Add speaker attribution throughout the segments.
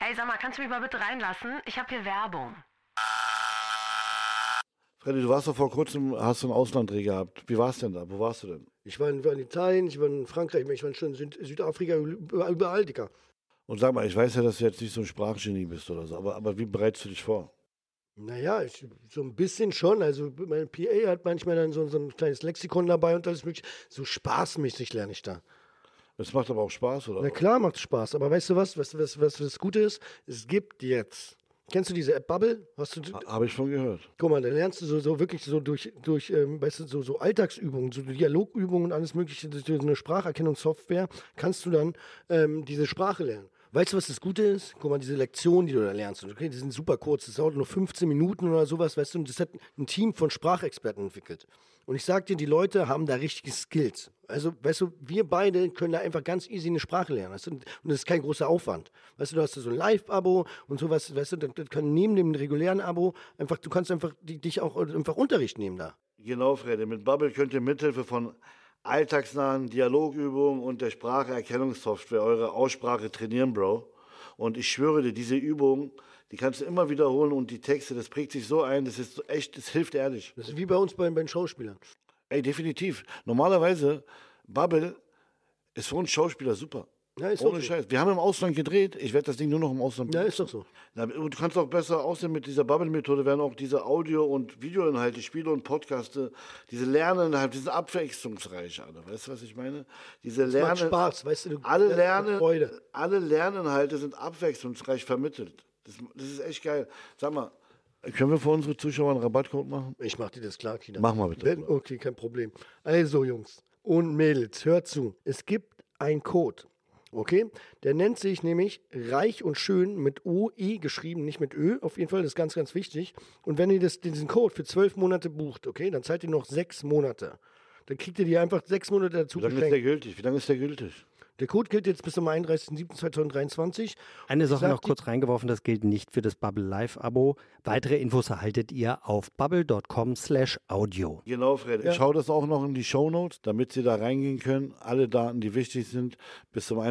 Speaker 1: Hey, sag mal, kannst du mich mal bitte reinlassen? Ich habe hier Werbung.
Speaker 2: Freddy, du warst doch vor kurzem, hast du einen Auslanddreh gehabt. Wie war's denn da? Wo warst du denn?
Speaker 3: Ich war in Italien, ich war in Frankreich, ich war schon in Südafrika, überall, Digga.
Speaker 2: Und sag mal, ich weiß ja, dass du jetzt nicht so ein Sprachgenie bist oder so, aber wie bereitest du dich vor?
Speaker 3: Naja, so ein bisschen schon. Also mein PA hat manchmal dann so ein kleines Lexikon dabei und alles mögliche. So spaßmäßig lerne ich da.
Speaker 2: Das macht aber auch Spaß, oder?
Speaker 3: Na klar macht es Spaß, aber weißt du was das Gute ist? Es gibt jetzt, kennst du diese App Bubble?
Speaker 2: Habe ich schon gehört.
Speaker 3: Guck mal, da lernst du so wirklich so durch weißt du, so Alltagsübungen, so Dialogübungen und alles mögliche, durch eine Spracherkennungssoftware kannst du dann diese Sprache lernen. Weißt du, was das Gute ist? Guck mal, diese Lektionen, die du da lernst, okay, die sind super kurz, das dauert nur 15 Minuten oder sowas, weißt du, und das hat ein Team von Sprachexperten entwickelt. Und ich sag dir, die Leute haben da richtige Skills. Also, weißt du, wir beide können da einfach ganz easy eine Sprache lernen, weißt du, und das ist kein großer Aufwand. Weißt du, du hast so ein Live-Abo und sowas, weißt du, das kann neben dem regulären Abo einfach, du kannst einfach dich auch einfach Unterricht nehmen da.
Speaker 2: Genau, Freddy, mit Bubble könnt ihr mithilfe von alltagsnahen Dialogübungen und der Spracherkennungssoftware eure Aussprache trainieren, Bro. Und ich schwöre dir, diese Übungen, die kannst du immer wiederholen und die Texte, das prägt sich so ein, das ist echt, das hilft ehrlich.
Speaker 3: Das ist wie bei uns bei den Schauspielern.
Speaker 2: Ey, definitiv. Normalerweise, Bubble ist für uns Schauspieler super.
Speaker 3: Ja, ist
Speaker 2: ohne
Speaker 3: auch so.
Speaker 2: Scheiß. Wir haben im Ausland gedreht. Ich werde das Ding nur noch im Ausland
Speaker 3: Ja,
Speaker 2: benutzen.
Speaker 3: ist doch so.
Speaker 2: Na, du kannst auch besser aussehen mit dieser Bubble-Methode, werden auch diese Audio- und Videoinhalte, Spiele und Podcaste, diese Lerninhalte, die sind abwechslungsreich alle. Weißt du, was ich meine? Diese
Speaker 3: Das macht Spaß, weißt du.
Speaker 2: alle Lerninhalte sind abwechslungsreich vermittelt. Das ist echt geil. Sag mal, können wir für unsere Zuschauer einen Rabattcode machen?
Speaker 3: Ich mach dir das klar, Kina.
Speaker 2: Mach mal bitte.
Speaker 3: Okay, kein Problem. Also, Jungs und Mädels, hört zu. Es gibt einen Code, okay? Der nennt sich nämlich Reich und Schön mit OE geschrieben, nicht mit Ö. Auf jeden Fall, das ist ganz, ganz wichtig. Und wenn ihr diesen Code für 12 Monate bucht, okay, dann zahlt ihr noch 6 Monate. Dann kriegt ihr die einfach 6 Monate dazu
Speaker 2: Wie lange ist der gültig? Wie lange ist der gültig?
Speaker 3: Der Code gilt jetzt bis zum 31.07.2023.
Speaker 4: Eine Sache noch kurz reingeworfen, das gilt nicht für das Bubble Live-Abo. Weitere Infos erhaltet ihr auf bubble.com/audio.
Speaker 2: Genau, Fred. Ich schaue das auch noch in die Shownotes, damit Sie da reingehen können. Alle Daten, die wichtig sind, bis zum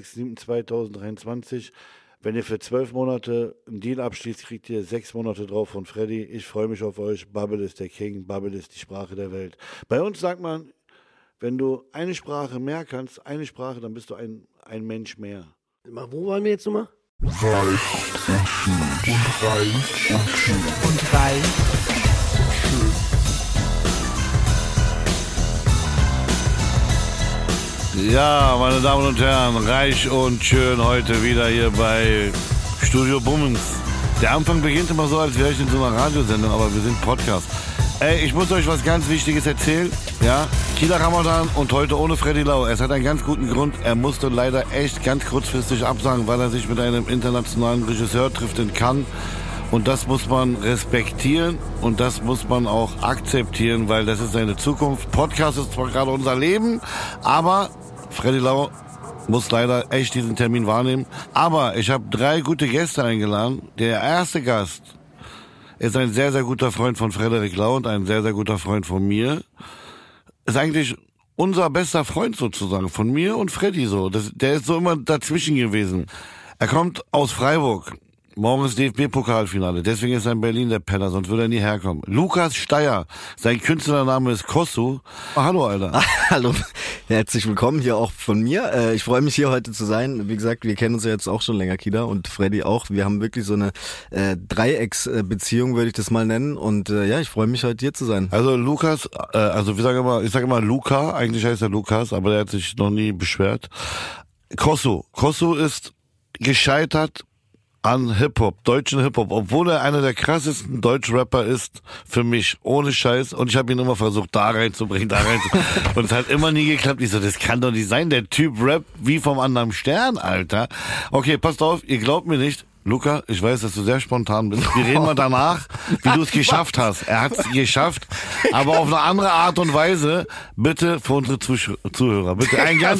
Speaker 2: 31.07.2023. Wenn ihr für 12 Monate einen Deal abschließt, kriegt ihr 6 Monate drauf von Freddy. Ich freue mich auf euch. Bubble ist der King. Bubble ist die Sprache der Welt. Bei uns sagt man, wenn du eine Sprache mehr kannst, dann bist du ein Mensch mehr.
Speaker 3: Wo waren wir jetzt nochmal?
Speaker 2: Ja, meine Damen und Herren, reich und schön heute wieder hier bei Studio Bummens. Der Anfang beginnt immer so, als wäre ich in so einer Radiosendung, aber wir sind Podcast. Ey, ich muss euch was ganz Wichtiges erzählen. Ja, Kida Ramadan und heute ohne Freddy Lau. Es hat einen ganz guten Grund. Er musste leider echt ganz kurzfristig absagen, weil er sich mit einem internationalen Regisseur trifft in Cannes. Und das muss man respektieren und das muss man auch akzeptieren, weil das ist seine Zukunft. Podcast ist zwar gerade unser Leben, aber Freddy Lau muss leider echt diesen Termin wahrnehmen. Aber ich habe 3 gute Gäste eingeladen. Der erste Gast ist ein sehr, sehr guter Freund von Frederik Lau und ein sehr, sehr guter Freund von mir. Ist eigentlich unser bester Freund sozusagen, von mir und Freddy so. Der ist so immer dazwischen gewesen. Er kommt aus Freiburg. Morgen ist DFB-Pokalfinale, deswegen ist er in Berlin der Penner, sonst würde er nie herkommen. Lukas Steyer, sein Künstlername ist Kossu. Oh, hallo, Alter.
Speaker 5: Hallo, herzlich willkommen hier auch von mir. Ich freue mich hier heute zu sein. Wie gesagt, wir kennen uns ja jetzt auch schon länger, Kida, und Freddy auch. Wir haben wirklich so eine Dreiecksbeziehung, würde ich das mal nennen. Und ja, ich freue mich heute hier zu sein.
Speaker 2: Also Lukas, ich sage immer Luca, eigentlich heißt er Lukas, aber der hat sich noch nie beschwert. Kossu ist gescheitert an Hip-Hop, deutschen Hip-Hop, obwohl er einer der krassesten Deutsch-Rapper ist für mich, ohne Scheiß. Und ich habe ihn immer versucht, da reinzubringen. Und es hat immer nie geklappt. Ich so, das kann doch nicht sein. Der Typ rappt wie vom anderen Stern, Alter. Okay, passt auf, ihr glaubt mir nicht. Luca, ich weiß, dass du sehr spontan bist. Wir reden mal danach, wie du es geschafft hast. Er hat es geschafft, aber auf eine andere Art und Weise. Bitte für unsere Zuhörer. Bitte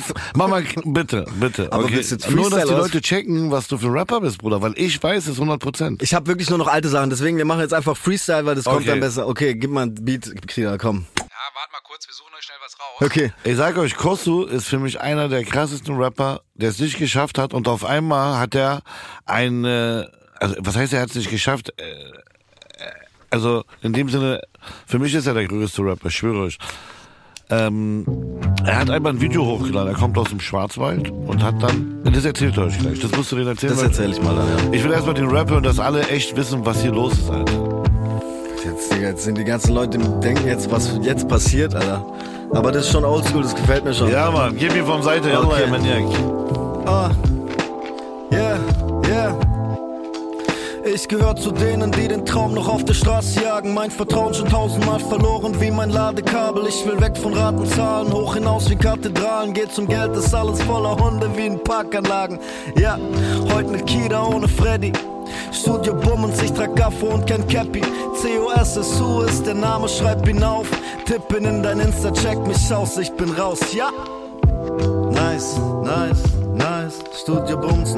Speaker 2: bitte.
Speaker 5: Aber
Speaker 2: Okay.
Speaker 5: willst du jetzt
Speaker 2: Nur, dass die
Speaker 5: Freestyle
Speaker 2: Leute checken, was du für ein Rapper bist, Bruder. Weil ich weiß es 100%.
Speaker 5: Ich habe wirklich nur noch alte Sachen, deswegen wir machen jetzt einfach Freestyle, weil das kommt
Speaker 2: Okay.
Speaker 5: dann besser. Okay, gib mal ein Beat, Kida, komm.
Speaker 6: Ja, warte mal kurz, wir suchen euch schnell was raus.
Speaker 5: Okay.
Speaker 2: Ich sag euch, Kostu ist für mich einer der krassesten Rapper, der es nicht geschafft hat und auf einmal hat er also was heißt, er hat es nicht geschafft? Also in dem Sinne, für mich ist er der größte Rapper, ich schwöre euch. Er hat einmal ein Video hochgeladen, er kommt aus dem Schwarzwald und hat dann, das erzählt er euch gleich, das musst du denen erzählen.
Speaker 5: Das erzähle ich mal dann, ja.
Speaker 2: Ich will erstmal den Rapper und dass alle echt wissen, was hier los ist, Alter.
Speaker 5: Jetzt sind die ganzen Leute, die denken jetzt, was jetzt passiert, Alter. Aber das ist schon oldschool, das gefällt mir schon.
Speaker 2: Ja, Mann, gib ihm vom Seite,
Speaker 5: okay.
Speaker 2: Maniac.
Speaker 5: Yeah. Ich gehör zu denen, die den Traum noch auf der Straße jagen. Mein Vertrauen schon 1000-mal verloren wie mein Ladekabel. Ich will weg von Ratenzahlen, hoch hinaus wie Kathedralen. Geht zum Geld, ist alles voller Hunde wie in Parkanlagen. Ja, heute mit Kida ohne Freddy. Studio Bummens, ich trag Gaffer und kein Cappy. COSSU ist der Name, schreib ihn auf. Tippen in dein Insta, check mich aus, ich bin raus, ja. Nice. Studio Bummens,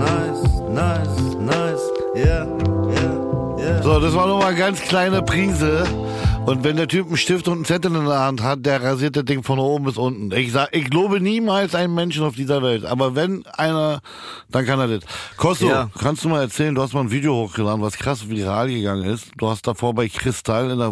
Speaker 5: nice. Yeah.
Speaker 2: So, das war nur mal eine ganz kleine Prise. Und wenn der Typ einen Stift und einen Zettel in der Hand hat, der rasiert das Ding von oben bis unten. Ich lobe niemals einen Menschen auf dieser Welt. Aber wenn einer, dann kann er das. Kosto, kannst du mal erzählen, du hast mal ein Video hochgeladen, was krass viral gegangen ist. Du hast davor bei Kristall in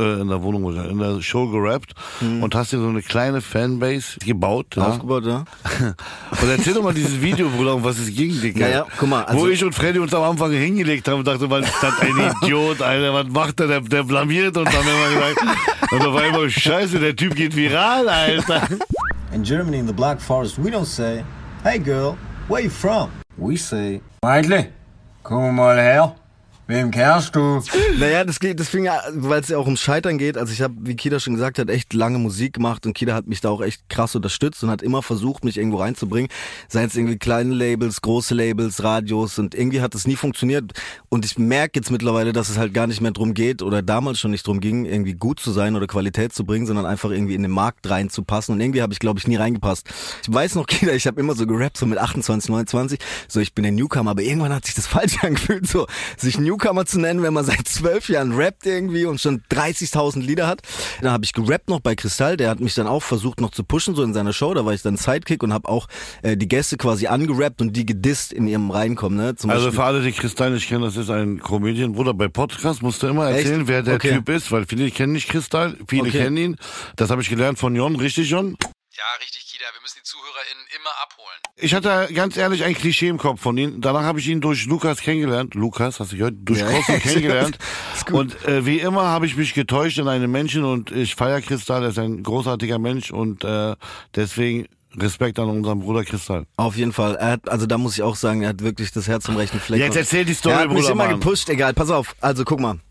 Speaker 2: der Show gerappt und hast dir so eine kleine Fanbase gebaut.
Speaker 5: Aufgebaut, ja.
Speaker 2: Und erzähl doch mal dieses Video, Bruder, um was es ging, Digga.
Speaker 5: Ja, guck mal. Also
Speaker 2: wo ich und Freddy uns am Anfang hingelegt haben und dachte, was ist das ein Idiot, Alter, was macht der blamiert uns am Ende. Und auf einmal, scheiße, der Typ geht viral, Alter.
Speaker 7: In Germany, in the Black Forest, we don't say, hey girl, where you from? We say, Meidli, komm mal her. Wem kehrst du?
Speaker 5: Naja, das fing ja, weil es ja auch ums Scheitern geht. Also ich habe, wie Kida schon gesagt hat, echt lange Musik gemacht und Kida hat mich da auch echt krass unterstützt und hat immer versucht, mich irgendwo reinzubringen. Seien es irgendwie kleine Labels, große Labels, Radios und irgendwie hat es nie funktioniert. Und ich merke jetzt mittlerweile, dass es halt gar nicht mehr drum geht oder damals schon nicht drum ging, irgendwie gut zu sein oder Qualität zu bringen, sondern einfach irgendwie in den Markt reinzupassen. Und irgendwie habe ich, glaube ich, nie reingepasst. Ich weiß noch, Kida, ich habe immer so gerappt, so mit 28, 29, so ich bin der Newcomer, aber irgendwann hat sich das falsch angefühlt, so sich Newcomer zu nennen, wenn man seit 12 Jahren rappt irgendwie und schon 30.000 Lieder hat. Dann habe ich gerappt noch bei Kristall, der hat mich dann auch versucht noch zu pushen, so in seiner Show, da war ich dann Sidekick und habe auch die Gäste quasi angerappt und die gedisst in ihrem Reinkommen. Ne? Zum
Speaker 2: also
Speaker 5: Beispiel,
Speaker 2: für alle, die Kristall nicht kennen, das ist ein Comedian. Bruder, bei Podcast musst du immer erzählen, wer der Typ ist, weil viele kennen nicht Kristall, viele kennen ihn. Das habe ich gelernt von Jon, richtig Jon?
Speaker 6: Ja, richtig, Kida. Wir müssen die ZuhörerInnen immer abholen.
Speaker 2: Ich hatte ganz ehrlich ein Klischee im Kopf von ihm. Danach habe ich ihn durch Lukas kennengelernt. Lukas, hast du gehört? Durch Kostu kennengelernt. Und wie immer habe ich mich getäuscht in einen Menschen und ich feiere Kristall. Er ist ein großartiger Mensch und deswegen Respekt an unseren Bruder Kristall.
Speaker 5: Auf jeden Fall. Er hat, also da muss ich auch sagen, er hat wirklich das Herz am rechten Fleck.
Speaker 2: Jetzt erzähl die Story,
Speaker 5: Bruder. Er hat mich
Speaker 2: Bruder,
Speaker 5: immer
Speaker 2: Mann.
Speaker 5: gepusht. Egal, pass auf. Also guck mal.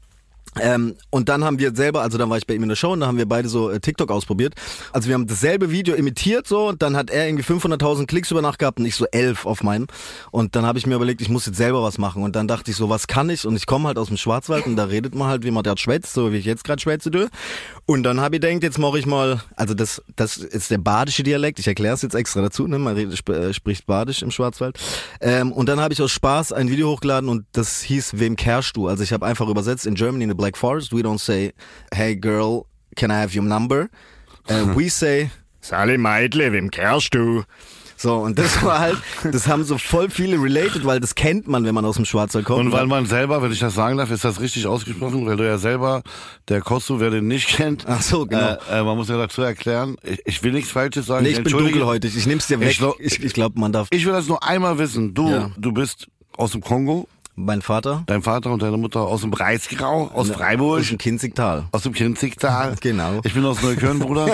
Speaker 5: Und dann haben wir selber, also dann war ich bei ihm in der Show und da haben wir beide so TikTok ausprobiert. Also wir haben dasselbe Video imitiert so und dann hat er irgendwie 500.000 Klicks über Nacht gehabt und ich so 11 auf meinem. Und dann habe ich mir überlegt, ich muss jetzt selber was machen. Und dann dachte ich so, was kann ich? Und ich komme halt aus dem Schwarzwald und da redet man halt, wie man da schwätzt, so wie ich jetzt gerade schwätze. Und dann habe ich gedacht, jetzt mache ich mal, also das ist der badische Dialekt, ich erkläre es jetzt extra dazu, ne? Man spricht badisch im Schwarzwald. Und dann habe ich aus Spaß ein Video hochgeladen und das hieß, wem kehrst du? Also ich habe einfach übersetzt, in Germany in the Black Forest, we don't say, hey girl, can I have your number? We say, Sally Meidle, wem kehrst du? So, und das war halt, das haben so voll viele related, weil das kennt man, wenn man aus dem Schwarzwald kommt.
Speaker 2: Und weil man selber, wenn ich das sagen darf, ist das richtig ausgesprochen, weil du ja selber, der Kostu, wer den nicht kennt.
Speaker 5: Ach so, genau.
Speaker 2: Man muss ja dazu erklären, ich will nichts Falsches sagen.
Speaker 5: Nee, ich bin dunkelhäutig, ich nehm's dir weg. Ich glaube, man darf.
Speaker 2: Ich will das nur einmal wissen. Du bist aus dem Kongo.
Speaker 5: Mein Vater.
Speaker 2: Dein Vater und deine Mutter aus dem Breisgau, aus Freiburg.
Speaker 5: Aus dem Kinzigtal.
Speaker 2: Aus dem Kinzigtal.
Speaker 5: Genau.
Speaker 2: Ich bin aus Neukölln, Bruder.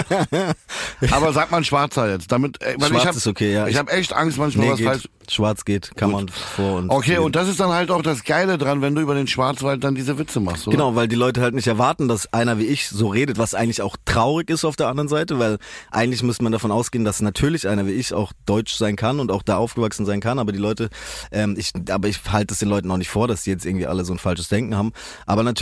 Speaker 2: Aber sagt man Schwarzer jetzt. Damit, weil
Speaker 5: Schwarz ist okay, ja.
Speaker 2: Ich habe echt Angst, manchmal was falsch.
Speaker 5: Schwarz geht, kann man vor und.
Speaker 2: Okay, und das ist dann halt auch das Geile dran, wenn du über den Schwarzwald dann diese Witze machst, oder?
Speaker 5: Genau, weil die Leute halt nicht erwarten, dass einer wie ich so redet, was eigentlich auch traurig ist auf der anderen Seite, weil eigentlich müsste man davon ausgehen, dass natürlich einer wie ich auch deutsch sein kann und auch da aufgewachsen sein kann, aber die Leute, ich halte es den Leuten auch nicht vor, dass die jetzt irgendwie alle so ein falsches Denken haben. Aber natürlich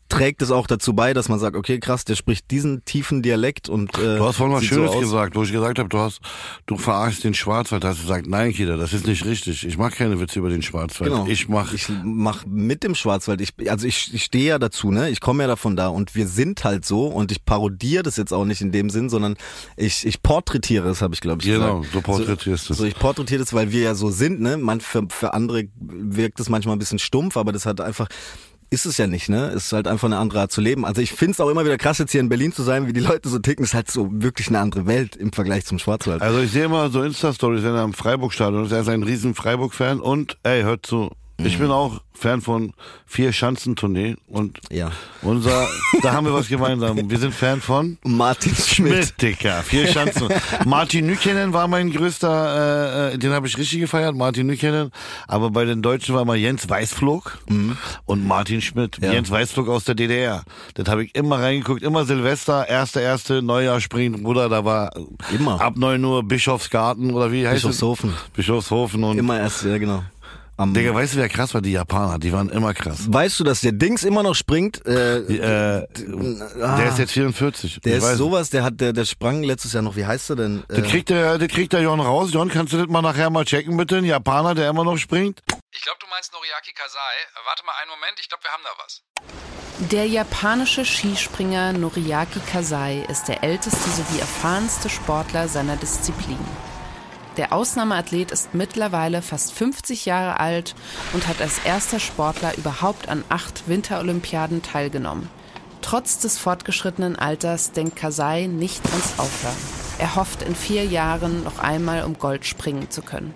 Speaker 5: trägt es auch dazu bei, dass man sagt, okay, krass, der spricht diesen tiefen Dialekt und
Speaker 2: Du hast vorhin was
Speaker 5: sieht
Speaker 2: Schönes
Speaker 5: so aus.
Speaker 2: gesagt, wo ich gesagt habe, du verarschst den Schwarzwald. Da hast du gesagt, nein, Kida, das ist nicht richtig. Ich mache keine Witze über den Schwarzwald.
Speaker 5: Genau.
Speaker 2: Ich mach
Speaker 5: mit dem Schwarzwald. Ich stehe ja dazu, ne? Ich komme ja davon da und wir sind halt so und ich parodiere das jetzt auch nicht in dem Sinn, sondern ich porträtiere es, habe ich glaube ich
Speaker 2: genau,
Speaker 5: gesagt.
Speaker 2: so porträtierst du es.
Speaker 5: So, ich porträtiere das, weil wir ja so sind, ne? Für andere wirkt es manchmal ein bisschen stumpf, aber das hat einfach ist es ja nicht, ne? Es ist halt einfach eine andere Art zu leben. Also ich find's auch immer wieder krass, jetzt hier in Berlin zu sein, wie die Leute so ticken. Es ist halt so wirklich eine andere Welt im Vergleich zum Schwarzwald.
Speaker 2: Also ich sehe immer so Insta-Stories, wenn er am Freiburg-Stadion ist. Er ist ein riesen Freiburg-Fan und, hört zu, ich bin auch Fan von 4-Schanzentournee und
Speaker 5: Ja.
Speaker 2: da haben wir was gemeinsam. Wir sind Fan von
Speaker 5: Martin Schmidt.
Speaker 2: Dicker, 4 Schanzen. Martin Nykänen war mein größter, den habe ich richtig gefeiert, Martin Nykänen. Aber bei den Deutschen war mal Jens Weißflog und Martin Schmidt.
Speaker 5: Ja.
Speaker 2: Jens Weißflog aus der DDR. Das habe ich immer reingeguckt, immer Silvester, 1.1. Neujahr springen, Bruder, da war
Speaker 5: Immer.
Speaker 2: ab 9 Uhr Bischofsgarten oder wie heißt
Speaker 5: Bischofshofen.
Speaker 2: es? Bischofshofen und
Speaker 5: Immer erst, ja genau.
Speaker 2: Digga, weißt du, wer krass war? Die Japaner, die waren immer krass.
Speaker 5: Weißt du, dass der Dings immer noch springt?
Speaker 2: Der ist jetzt 44.
Speaker 5: Der
Speaker 2: Ich
Speaker 5: ist
Speaker 2: weiß.
Speaker 5: sowas, der sprang letztes Jahr noch, wie heißt er denn?
Speaker 2: Das kriegt der Jon raus. Jon, kannst du das mal nachher mal checken, bitte? Ein Japaner, der immer noch springt.
Speaker 6: Ich glaube, du meinst Noriaki Kasai. Warte mal einen Moment, ich glaube, wir haben da was.
Speaker 8: Der japanische Skispringer Noriaki Kasai ist der älteste sowie erfahrenste Sportler seiner Disziplin. Der Ausnahmeathlet ist mittlerweile fast 50 Jahre alt und hat als erster Sportler überhaupt an 8 Winterolympiaden teilgenommen. Trotz des fortgeschrittenen Alters denkt Kasai nicht ans Aufhören. Er hofft, in 4 Jahren noch einmal um Gold springen zu können.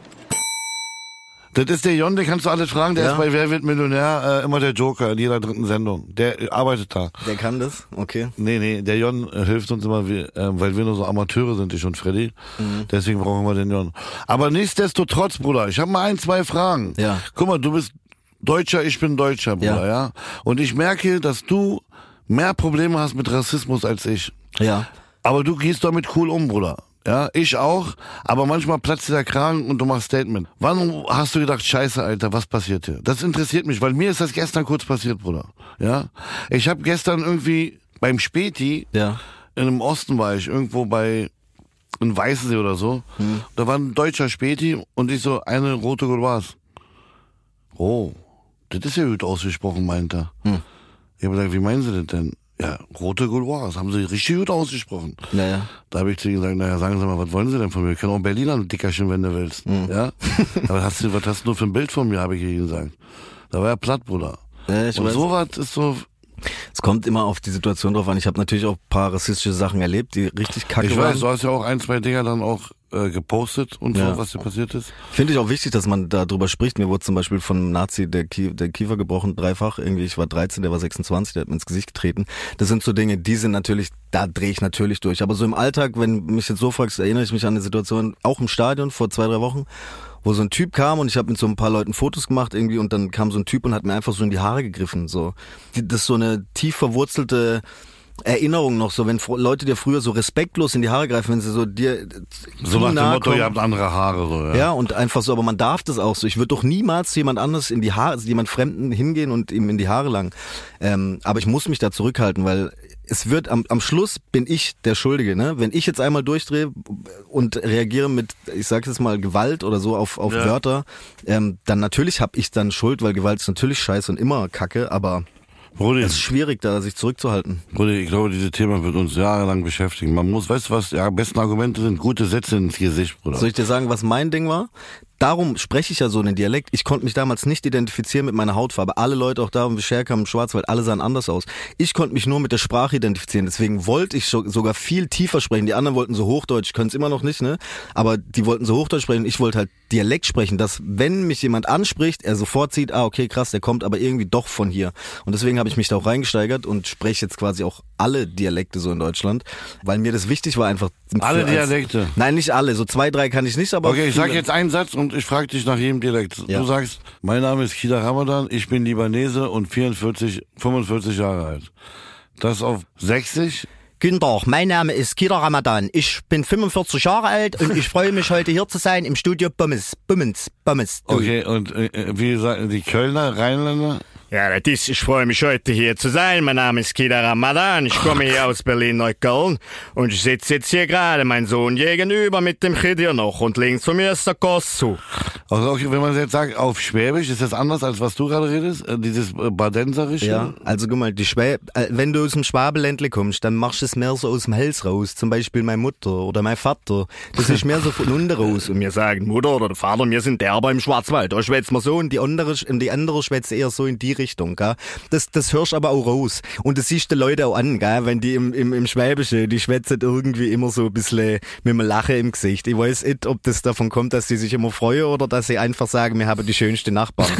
Speaker 2: Das ist der Jon, den kannst du alles fragen. Der
Speaker 5: Ja.
Speaker 2: ist bei Wer wird Millionär immer der Joker in jeder dritten Sendung. Der arbeitet da.
Speaker 5: Der kann das? Okay.
Speaker 2: Nee, der Jon hilft uns immer, weil wir nur so Amateure sind, ich und Freddy. Deswegen brauchen wir den Jon. Aber nichtsdestotrotz, Bruder, ich habe mal 1, 2 Fragen.
Speaker 5: Ja.
Speaker 2: Guck mal, du bist Deutscher, ich bin Deutscher, Bruder, ja. Und ich merke, dass du mehr Probleme hast mit Rassismus als ich.
Speaker 5: Ja.
Speaker 2: Aber du gehst damit cool um, Bruder. Ja, ich auch, aber manchmal platzt dir der Kragen und du machst Statement. Wann hast du gedacht, scheiße, Alter, was passiert hier? Das interessiert mich, weil mir ist das gestern kurz passiert, Bruder. Ja, ich habe gestern irgendwie beim Späti,
Speaker 5: Ja.
Speaker 2: im Osten war ich, irgendwo in Weißensee oder so, da war ein deutscher Späti und ich so, eine rote Gauloise. Oh, das ist ja gut ausgesprochen, meint er. Ich habe gesagt, wie meinen Sie das denn? Ja, rote Gauloise, haben Sie richtig gut ausgesprochen.
Speaker 5: Naja.
Speaker 2: Da habe ich zu ihm gesagt, naja, sagen Sie mal, was wollen Sie denn von mir? Wir können auch Berliner ein Dickerchen, wenn du willst. Ja? Aber was hast du für ein Bild von mir, habe ich ihm gesagt. Da war er platt, Bruder.
Speaker 5: Ja, ich
Speaker 2: Und
Speaker 5: weiß.
Speaker 2: sowas ist so,
Speaker 5: Es kommt immer auf die Situation drauf an. Ich habe natürlich auch ein paar rassistische Sachen erlebt, die richtig kacke
Speaker 2: ich
Speaker 5: waren.
Speaker 2: weiß, du hast ja auch 1, 2 Dinger dann auch gepostet und
Speaker 5: Ja.
Speaker 2: so, was dir passiert ist.
Speaker 5: Finde ich auch wichtig, dass man da drüber spricht. Mir wurde zum Beispiel von einem Nazi der Kiefer gebrochen, dreifach. Irgendwie, ich war 13, der war 26, der hat mir ins Gesicht getreten. Das sind so Dinge, die sind natürlich, da drehe ich natürlich durch. Aber so im Alltag, wenn du mich jetzt so fragst, erinnere ich mich an eine Situation, auch im Stadion vor 2, 3 Wochen, wo so ein Typ kam und ich habe mit so ein paar Leuten Fotos gemacht irgendwie und dann kam so ein Typ und hat mir einfach so in die Haare gegriffen. So, das ist so eine tief verwurzelte Erinnerung noch, so wenn Leute dir früher so respektlos in die Haare greifen, wenn sie so dir
Speaker 2: So
Speaker 5: zu
Speaker 2: nach dem
Speaker 5: nahe
Speaker 2: Motto,
Speaker 5: kommen.
Speaker 2: ihr habt andere Haare, so, ja.
Speaker 5: Ja, und einfach so, aber man darf das auch so. Ich würde doch niemals zu jemand anders in die Haare, also jemand Fremden hingehen und ihm in die Haare langen. Aber ich muss mich da zurückhalten, weil es wird, am Schluss bin ich der Schuldige, ne? Wenn ich jetzt einmal durchdrehe und reagiere mit, ich sag jetzt mal, Gewalt oder so auf
Speaker 2: Ja.
Speaker 5: Wörter, dann natürlich habe ich dann Schuld, weil Gewalt ist natürlich scheiße und immer Kacke, aber
Speaker 2: Brudi,
Speaker 5: es ist schwierig, da sich zurückzuhalten.
Speaker 2: Brudi, ich glaube, dieses Thema wird uns jahrelang beschäftigen. Man muss, weißt du was, ja, besten Argumente sind gute Sätze ins Gesicht, Bruder.
Speaker 5: Soll ich dir sagen, was mein Ding war? Darum spreche ich ja so einen Dialekt. Ich konnte mich damals nicht identifizieren mit meiner Hautfarbe. Alle Leute auch da im Scherkamp, im Schwarzwald, alle sahen anders aus. Ich konnte mich nur mit der Sprache identifizieren. Deswegen wollte ich sogar viel tiefer sprechen. Die anderen wollten so Hochdeutsch, können es immer noch nicht, ne? Aber die wollten so Hochdeutsch sprechen. Ich wollte halt Dialekt sprechen, dass wenn mich jemand anspricht, er sofort sieht, okay, krass, der kommt aber irgendwie doch von hier. Und deswegen habe ich mich da auch reingesteigert und spreche jetzt quasi auch alle Dialekte so in Deutschland, weil mir das wichtig war einfach.
Speaker 2: Alle Dialekte?
Speaker 5: Nein, nicht alle. So 2, 3 kann ich nicht, aber
Speaker 2: Okay, ich sag
Speaker 5: viele.
Speaker 2: jetzt einen Satz und ich frage dich nach jedem Dialekt.
Speaker 5: Ja.
Speaker 2: Du sagst, mein Name ist Kida Ramadan, ich bin Libanese und 45 Jahre alt. Das auf 60?
Speaker 9: Guten Tag, mein Name ist Kida Ramadan. Ich bin 45 Jahre alt und ich freue mich heute hier zu sein im Studio Bummens.
Speaker 2: Okay, und wie sagen die Kölner, Rheinländer?
Speaker 9: Ja, das ist, ich freue mich heute hier zu sein. Mein Name ist Kida Ramadan. Ich komme hier aus Berlin-Neukölln und ich sitze jetzt hier gerade mein Sohn gegenüber mit dem Khidir noch und links von mir ist der Kossu.
Speaker 2: Also auch, wenn man jetzt sagt, auf Schwäbisch, ist das anders, als was du gerade redest? Dieses Badenserische?
Speaker 5: Ja, also guck mal, wenn du aus dem Schwabenländle kommst, dann machst du es mehr so aus dem Hals raus. Zum Beispiel meine Mutter oder mein Vater. Das ist mehr so von unten raus. Und wir sagen, Mutter oder der Vater, wir sind derber im Schwarzwald. Da schwätzt man so und die andere schwätzt eher so in die Richtung. Gell? Das hörst aber auch raus. Und das siehst du Leute auch an, gell? Wenn die im Schwäbischen, die schwätzen irgendwie immer so ein bisschen mit einem Lachen im Gesicht. Ich weiß nicht, ob das davon kommt, dass sie sich immer freuen oder dass sie einfach sagen, wir haben die schönsten Nachbarn.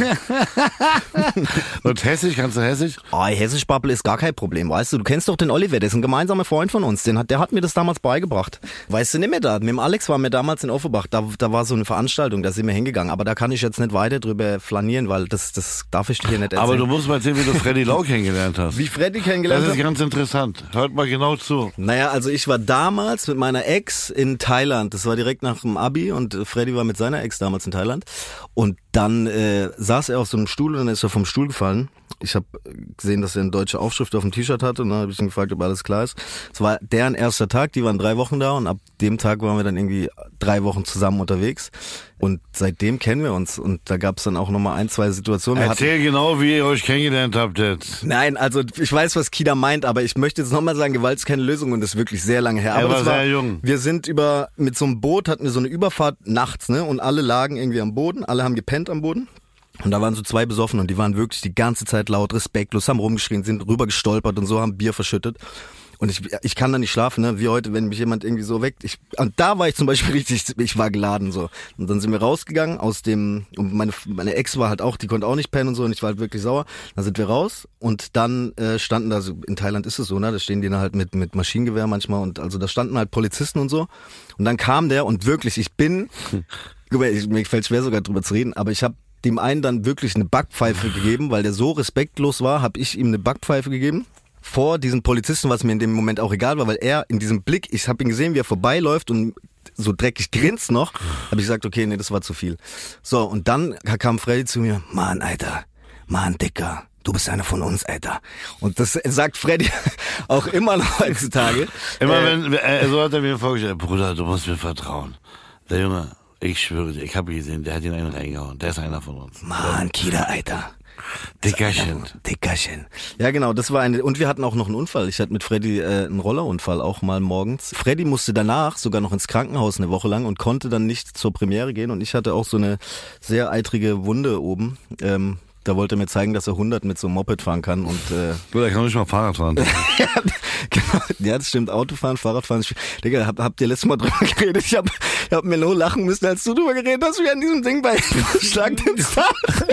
Speaker 2: Und Hessisch, kannst du Hessisch?
Speaker 5: Hessisch babbel ist gar kein Problem, weißt du. Du kennst doch den Oliver, der ist ein gemeinsamer Freund von uns. Der hat mir das damals beigebracht. Weißt du nicht mehr da? Mit dem Alex waren wir damals in Offenbach. Da war so eine Veranstaltung, da sind wir hingegangen. Aber da kann ich jetzt nicht weiter drüber flanieren, weil das darf ich dir nicht erzählen.
Speaker 2: Aber du musst mal erzählen, wie du Freddy Lau kennengelernt hast.
Speaker 5: Wie Freddy kennengelernt
Speaker 2: Das ist ganz interessant. Hört mal genau zu.
Speaker 5: Naja, also ich war damals mit meiner Ex in Thailand. Das war direkt nach dem Abi und Freddy war mit seiner Ex damals in Thailand. Und dann saß er auf so einem Stuhl und dann ist er vom Stuhl gefallen. Ich habe gesehen, dass er eine deutsche Aufschrift auf dem T-Shirt hatte und dann habe ich ihn gefragt, ob alles klar ist. Es war deren erster Tag, die waren 3 Wochen da und ab dem Tag waren wir dann irgendwie 3 Wochen zusammen unterwegs. Und seitdem kennen wir uns und da gab es dann auch nochmal 1, 2 Situationen.
Speaker 2: Erzähl genau, wie ihr euch kennengelernt habt jetzt.
Speaker 5: Nein, also ich weiß, was Kida meint, aber ich möchte jetzt nochmal sagen, Gewalt ist keine Lösung und das ist wirklich sehr lange her.
Speaker 2: Er
Speaker 5: aber
Speaker 2: war sehr jung.
Speaker 5: Wir sind mit so einem Boot, hatten wir so eine Überfahrt nachts, ne? Und alle lagen irgendwie am Boden, alle haben gepennt am Boden. Und da waren so 2 besoffen und die waren wirklich die ganze Zeit laut, respektlos, haben rumgeschrien, sind rüber gestolpert und so, haben Bier verschüttet. Und ich kann da nicht schlafen, ne? Wie heute, wenn mich jemand irgendwie so weckt. Und da war ich zum Beispiel ich war geladen so. Und dann sind wir rausgegangen und meine Ex war halt auch, die konnte auch nicht pennen und so und ich war halt wirklich sauer. Dann sind wir raus und dann standen da so, in Thailand ist es so, ne? Da stehen die dann halt mit Maschinengewehr manchmal und also da standen halt Polizisten und so. Und dann kam der und wirklich, mir fällt schwer sogar drüber zu reden, aber ich habe dem einen dann wirklich eine Backpfeife gegeben, weil der so respektlos war, habe ich ihm eine Backpfeife gegeben. Vor diesen Polizisten, was mir in dem Moment auch egal war, weil er in diesem Blick, ich habe ihn gesehen, wie er vorbeiläuft und so dreckig grinst noch, habe ich gesagt, okay, nee, das war zu viel. So, und dann kam Freddy zu mir, Mann, Alter, Mann, Dicker, du bist einer von uns, Alter. Und das sagt Freddy auch immer noch heutzutage.
Speaker 2: Immer so hat er mir vorgestellt, Bruder, du musst mir vertrauen. Der Junge, ich schwöre dir, ich habe ihn gesehen, der hat ihn einen reingehauen. Der ist einer von uns.
Speaker 5: Mann, Kida, Alter.
Speaker 2: Dickerchen.
Speaker 5: Ja, genau, das war und wir hatten auch noch einen Unfall. Ich hatte mit Freddy einen Rollerunfall auch mal morgens. Freddy musste danach sogar noch ins Krankenhaus eine Woche lang und konnte dann nicht zur Premiere gehen. Und ich hatte auch so eine sehr eitrige Wunde oben. Da wollte er mir zeigen, dass er 100 mit so einem Moped fahren kann und
Speaker 2: er kann nicht mal Fahrrad fahren.
Speaker 5: Genau, ja, das stimmt. Autofahren, Fahrradfahren. Digga, habt ihr letztes Mal drüber geredet? Ich hab mir nur lachen müssen, als du drüber geredet hast, wie an diesem Ding bei Schlag den Star.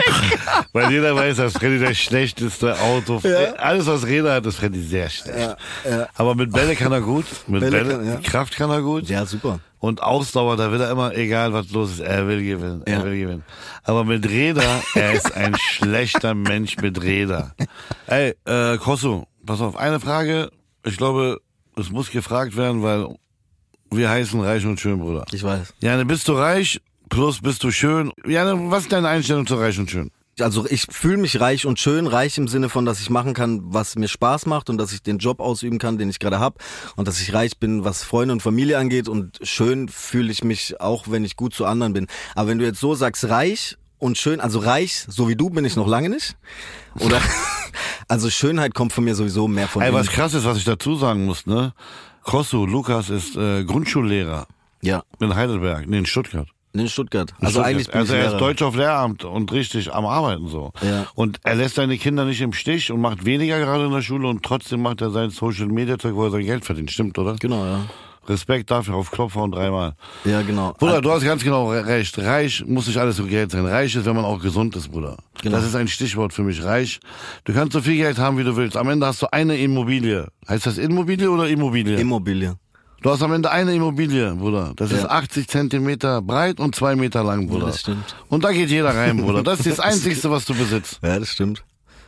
Speaker 2: Weil jeder weiß, dass Freddy der schlechteste Auto. Ja. Alles, was Räder hat, ist Freddy sehr schlecht. Ja. Aber mit Bälle kann er gut. Mit Bälle Kraft kann er gut.
Speaker 5: Ja, super.
Speaker 2: Und Ausdauer, da will er immer, egal was los ist, er will gewinnen. Aber mit Räder, er ist ein schlechter Mensch mit Räder. Ey, Kossu, pass auf, eine Frage. Ich glaube, es muss gefragt werden, weil wir heißen Reich und Schön, Bruder.
Speaker 5: Ich weiß.
Speaker 2: Jane, bist du reich, plus bist du schön? Jane, was ist deine Einstellung zu Reich und Schön?
Speaker 5: Also ich fühle mich reich und schön, reich im Sinne von, dass ich machen kann, was mir Spaß macht und dass ich den Job ausüben kann, den ich gerade habe und dass ich reich bin, was Freunde und Familie angeht und schön fühle ich mich auch, wenn ich gut zu anderen bin. Aber wenn du jetzt so sagst, reich und schön, also reich, so wie du, bin ich noch lange nicht. Oder also Schönheit kommt von mir sowieso mehr von mir.
Speaker 2: Ey, was krass ist, was ich dazu sagen muss, ne? Kossu, Lukas ist Grundschullehrer.
Speaker 5: Ja.
Speaker 2: In Heidelberg, in Stuttgart.
Speaker 5: In Stuttgart.
Speaker 2: Also eigentlich bin ich er ist Deutsch auf Lehramt und richtig am Arbeiten so.
Speaker 5: Ja.
Speaker 2: Und er lässt seine Kinder nicht im Stich und macht weniger gerade in der Schule und trotzdem macht er sein Social Media Zeug, wo er sein Geld verdient. Stimmt, oder?
Speaker 5: Genau, ja.
Speaker 2: Respekt dafür, auf Klopfer und 3-mal.
Speaker 5: Ja, genau.
Speaker 2: Bruder, du hast ganz genau recht. Reich muss nicht alles so Geld sein. Reich ist, wenn man auch gesund ist, Bruder. Genau. Das ist ein Stichwort für mich. Reich. Du kannst so viel Geld haben, wie du willst. Am Ende hast du eine Immobilie. Heißt das Immobilie oder Immobilie?
Speaker 5: Immobilie.
Speaker 2: Du hast am Ende eine Immobilie, Bruder. Das ist 80 Zentimeter breit und 2 Meter lang, Bruder.
Speaker 5: Ja, das stimmt.
Speaker 2: Und da geht jeder rein, Bruder. Das ist das Einzigste, was du besitzt.
Speaker 5: Ja, das stimmt.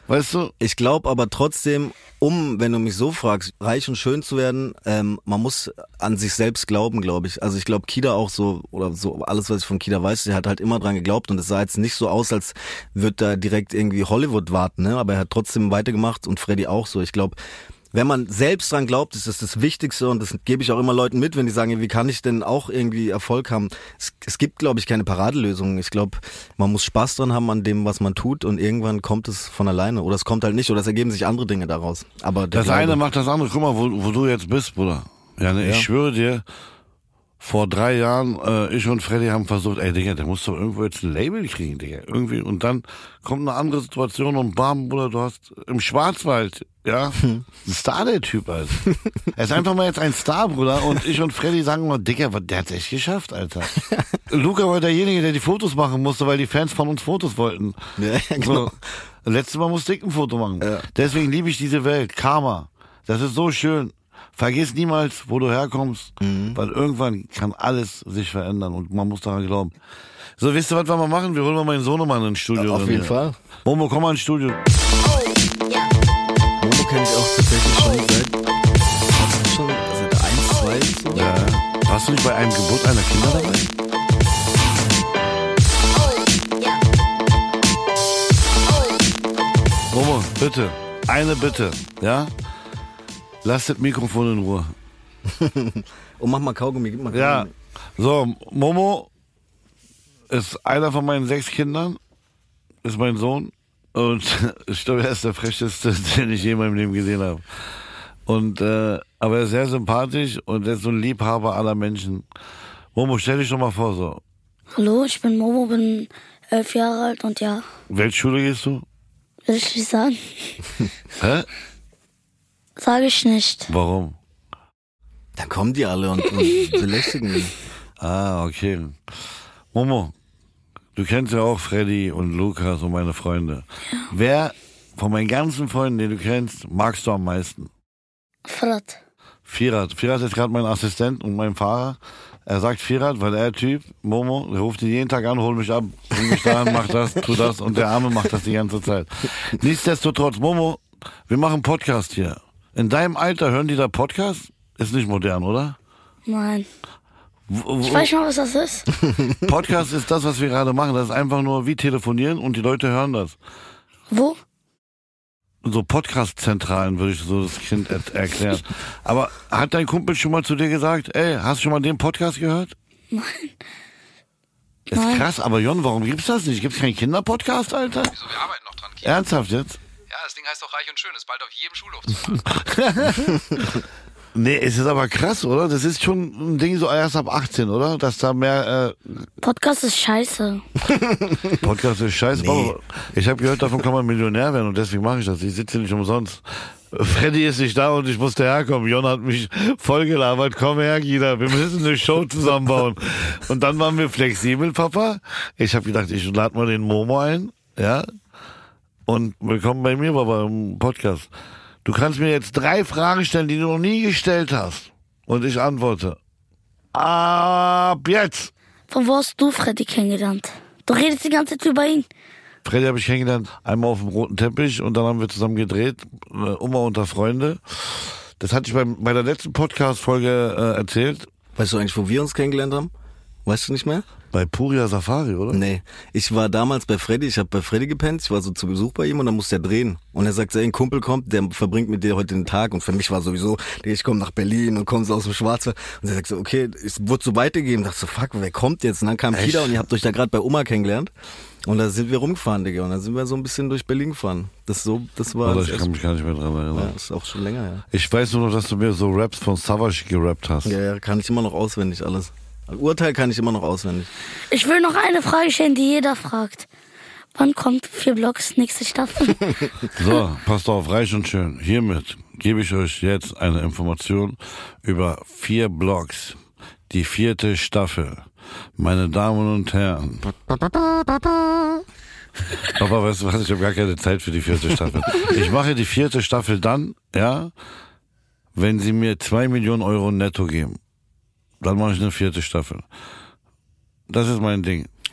Speaker 2: Weißt du?
Speaker 5: Ich glaube aber trotzdem, wenn du mich so fragst, reich und schön zu werden, man muss an sich selbst glauben, glaube ich. Also ich glaube, Kida auch so, oder so alles, was ich von Kida weiß, der hat halt immer dran geglaubt und es sah jetzt nicht so aus, als würde da direkt irgendwie Hollywood warten, ne? Aber er hat trotzdem weitergemacht und Freddy auch so. Ich glaube, wenn man selbst dran glaubt, ist das das Wichtigste und das gebe ich auch immer Leuten mit, wenn die sagen, wie kann ich denn auch irgendwie Erfolg haben? Es gibt, glaube ich, keine Paradelösung. Ich glaube, man muss Spaß dran haben an dem, was man tut und irgendwann kommt es von alleine oder es kommt halt nicht oder es ergeben sich andere Dinge daraus. Aber
Speaker 2: das eine macht das andere. Guck mal, wo du jetzt bist, Bruder. Ja, ne, ich schwöre dir, vor 3 Jahren, ich und Freddy haben versucht, ey Digga, der muss doch irgendwo jetzt ein Label kriegen, Digga. Irgendwie. Und dann kommt eine andere Situation und bam, Bruder, du hast im Schwarzwald, ja, ein Star, der Typ, Alter. Er ist einfach mal jetzt ein Star, Bruder. Und ich und Freddy sagen mal, Digga, der hat's echt geschafft, Alter. Luca war derjenige, der die Fotos machen musste, weil die Fans von uns Fotos wollten.
Speaker 5: Ja, genau.
Speaker 2: So, letztes Mal musste ich ein Foto machen. Ja. Deswegen liebe ich diese Welt. Karma. Das ist so schön. Vergiss niemals, wo du herkommst, weil irgendwann kann alles sich verändern und man muss daran glauben. So, wisst ihr, was wir mal machen? Wir holen mal meinen Sohnemann ins Studio.
Speaker 5: Ja, auf jeden Fall.
Speaker 2: Momo, komm mal ins Studio.
Speaker 5: Momo kenne ich auch tatsächlich schon seit 1, 2 so.
Speaker 2: Ja. Warst du nicht bei einem Geburt einer Kinder dabei? Momo, bitte. Eine Bitte, ja? Lass das Mikrofon in Ruhe.
Speaker 5: Und mach mal Kaugummi, gib mal Kaugummi.
Speaker 2: Ja, so, Momo ist einer von meinen 6 Kindern, ist mein Sohn und ich glaube, er ist der frecheste, den ich je in meinem Leben gesehen habe. Und, aber er ist sehr sympathisch und er ist so ein Liebhaber aller Menschen. Momo, stell dich doch mal vor, so.
Speaker 10: Hallo, ich bin Momo, bin 11 Jahre alt und ja.
Speaker 2: Welche Schule gehst du?
Speaker 10: Will ich nicht sagen.
Speaker 2: Hä?
Speaker 10: Sage ich nicht.
Speaker 2: Warum?
Speaker 5: Da kommen die alle und belästigen ihn.
Speaker 2: Ah, okay. Momo, du kennst ja auch Freddy und Lukas und meine Freunde. Ja. Wer von meinen ganzen Freunden, den du kennst, magst du am meisten?
Speaker 10: Firat.
Speaker 2: Firat ist gerade mein Assistent und mein Fahrer. Er sagt Firat, weil er Typ, Momo, der ruft ihn jeden Tag an, hol mich ab, bring mich da an, mach das, tu das und der Arme macht das die ganze Zeit. Nichtsdestotrotz, Momo, wir machen Podcast hier. In deinem Alter hören die da Podcast? Ist nicht modern, oder?
Speaker 10: Nein. Ich weiß mal, was das ist.
Speaker 2: Podcast ist das, was wir gerade machen. Das ist einfach nur wie telefonieren und die Leute hören das.
Speaker 10: Wo?
Speaker 2: So Podcast-Zentralen würde ich so das Kind erklären. Aber hat dein Kumpel schon mal zu dir gesagt, ey, hast du schon mal den Podcast gehört?
Speaker 10: Nein.
Speaker 2: Ist krass, aber Jon, warum gibt's das nicht? Gibt's keinen Kinderpodcast, Alter?
Speaker 6: Wieso, wir arbeiten noch dran, Kind.
Speaker 2: Ernsthaft jetzt?
Speaker 6: Ja, das Ding heißt doch Reich und Schön, ist bald auf jedem Schulhof zu hören.
Speaker 2: Nee, es ist aber krass, oder? Das ist schon ein Ding so erst ab 18, oder? Dass da mehr...
Speaker 10: Podcast ist scheiße.
Speaker 2: Podcast ist scheiße. Nee. Ich habe gehört, davon kann man Millionär werden und deswegen mache ich das. Ich sitze nicht umsonst. Freddy ist nicht da und ich musste herkommen. Jon hat mich voll gelabert. Komm her, Gida, wir müssen eine Show zusammenbauen. Und dann waren wir flexibel, Papa. Ich habe gedacht, ich lade mal den Momo ein, ja? Und willkommen bei mir, Papa, im Podcast. Du kannst mir jetzt 3 Fragen stellen, die du noch nie gestellt hast. Und ich antworte. Ab jetzt!
Speaker 10: Von wo hast du Freddy kennengelernt? Du redest die ganze Zeit über ihn.
Speaker 2: Freddy habe ich kennengelernt, einmal auf dem roten Teppich und dann haben wir zusammen gedreht, immer unter Freunde. Das hatte ich bei der letzten Podcast-Folge erzählt.
Speaker 5: Weißt du eigentlich, wo wir uns kennengelernt haben? Weißt du nicht mehr?
Speaker 2: Bei Puria Safari, oder?
Speaker 5: Nee, ich war damals bei Freddy, ich habe bei Freddy gepennt, ich war so zu Besuch bei ihm und dann musste er drehen. Und er sagt, ein Kumpel kommt, der verbringt mit dir heute den Tag. Und für mich war sowieso, ich komme nach Berlin und komme so aus dem Schwarzwald. Und er sagt so, okay, es wurde so weitergegeben. Dachte so, fuck, wer kommt jetzt? Und dann kam Kida und ihr habt euch da gerade bei Oma kennengelernt. Und da sind wir rumgefahren, Digga. Und dann sind wir so ein bisschen durch Berlin gefahren. Das war...
Speaker 2: Ich kann mich gar nicht mehr dran erinnern.
Speaker 5: Ja, das ist auch schon länger, ja.
Speaker 2: Ich weiß nur noch, dass du mir so Raps von Savage gerappt hast.
Speaker 5: Ja, kann ich immer noch auswendig alles. Urteil kann ich immer noch auswendig.
Speaker 10: Ich will noch eine Frage stellen, die jeder fragt. Wann kommt 4 Blocks nächste Staffel?
Speaker 2: So, passt auf, reich und schön. Hiermit gebe ich euch jetzt eine Information über 4 Blocks. Die 4. Staffel. Meine Damen und Herren. Papa, weißt du was? Ich habe gar keine Zeit für die 4. Staffel. Ich mache die 4. Staffel dann, ja, wenn sie mir 2 Millionen Euro netto geben. Dann mache ich eine 4. Staffel. Das ist mein Ding.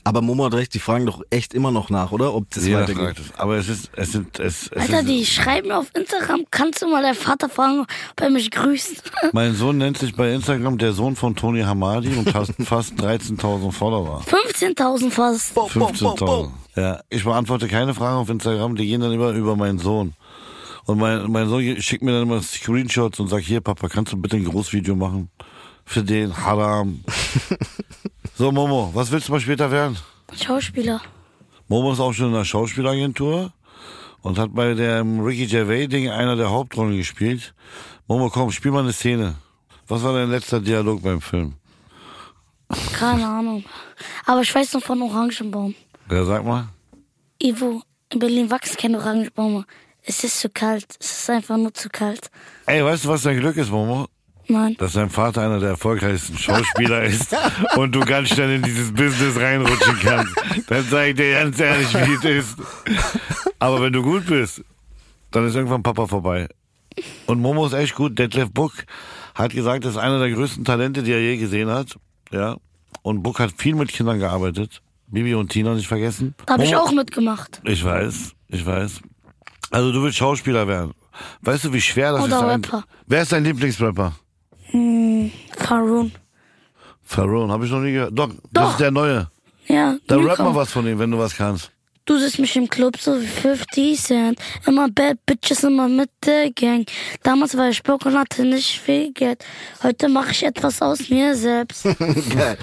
Speaker 5: Aber Momo hat recht, die fragen doch echt immer noch nach, oder? Ob das
Speaker 2: Jeder
Speaker 5: weitergeht.
Speaker 2: fragt es. Aber
Speaker 10: Alter, die schreiben mir auf Instagram, kannst du mal deinen Vater fragen, ob er mich grüßt?
Speaker 2: Mein Sohn nennt sich bei Instagram der Sohn von Tony Hamadi und hat fast 13.000 Follower.
Speaker 10: 15.000 fast.
Speaker 2: 15.000. Ja, ich beantworte keine Fragen auf Instagram, die gehen dann immer über meinen Sohn. Und mein Sohn schickt mir dann immer Screenshots und sagt, hier Papa, kannst du bitte ein Großvideo machen? Für den Haram. So Momo, was willst du mal später werden?
Speaker 10: Schauspieler.
Speaker 2: Momo ist auch schon in der Schauspielagentur und hat bei dem Ricky Gervais-Ding einer der Hauptrollen gespielt. Momo, komm, spiel mal eine Szene. Was war dein letzter Dialog beim Film?
Speaker 10: Keine Ahnung. Aber ich weiß noch von Orangenbaum.
Speaker 2: Ja, sag mal.
Speaker 10: Ivo, in Berlin wachsen keine Orangenbäume. Es ist zu kalt. Es ist einfach nur zu kalt.
Speaker 2: Ey, weißt du, was dein Glück ist, Momo?
Speaker 10: Nein.
Speaker 2: Dass dein Vater einer der erfolgreichsten Schauspieler ist und du ganz schnell in dieses Business reinrutschen kannst. Dann sag ich dir ganz ehrlich, wie es ist. Aber wenn du gut bist, dann ist irgendwann Papa vorbei. Und Momo ist echt gut. Detlef Buck hat gesagt, das ist einer der größten Talente, die er je gesehen hat. Ja. Und Buck hat viel mit Kindern gearbeitet. Bibi und Tina nicht vergessen.
Speaker 10: Da habe ich auch mitgemacht.
Speaker 2: Ich weiß. Also du willst Schauspieler werden. Weißt du, wie schwer das
Speaker 10: Oder
Speaker 2: ist?
Speaker 10: Rapper.
Speaker 2: Wer ist dein Lieblingsrapper?
Speaker 10: Pharoon.
Speaker 2: Pharoon, habe ich noch nie gehört. Doch, das ist der Neue.
Speaker 10: Ja.
Speaker 2: Dann rap mal was von ihm, wenn du was kannst.
Speaker 10: Du siehst mich im Club so wie 50 Cent. Immer Bad Bitches, immer mit der Gang. Damals war ich broke und hatte nicht viel Geld. Heute mache ich etwas aus mir selbst.
Speaker 5: Geil.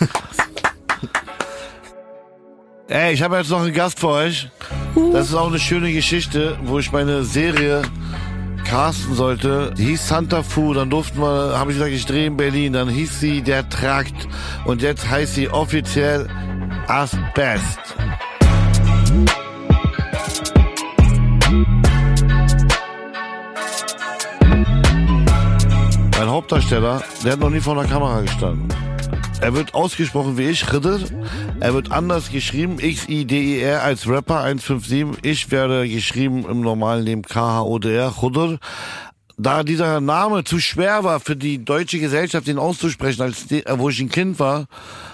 Speaker 2: Ey, ich habe jetzt noch einen Gast für euch. Das ist auch eine schöne Geschichte, wo ich meine Serie casten sollte. Die hieß Santa Fu, dann habe ich gesagt, ich drehe in Berlin. Dann hieß sie Der Trakt und jetzt heißt sie offiziell Asbest. Mein Hauptdarsteller, der hat noch nie vor der Kamera gestanden. Er wird ausgesprochen wie ich, Khidr. Er wird anders geschrieben, X-I-D-I-R als Rapper 157. Ich werde geschrieben im normalen Leben K-H-O-D-R, Khidr. Da dieser Name zu schwer war für die deutsche Gesellschaft, den auszusprechen, wo ich ein Kind war,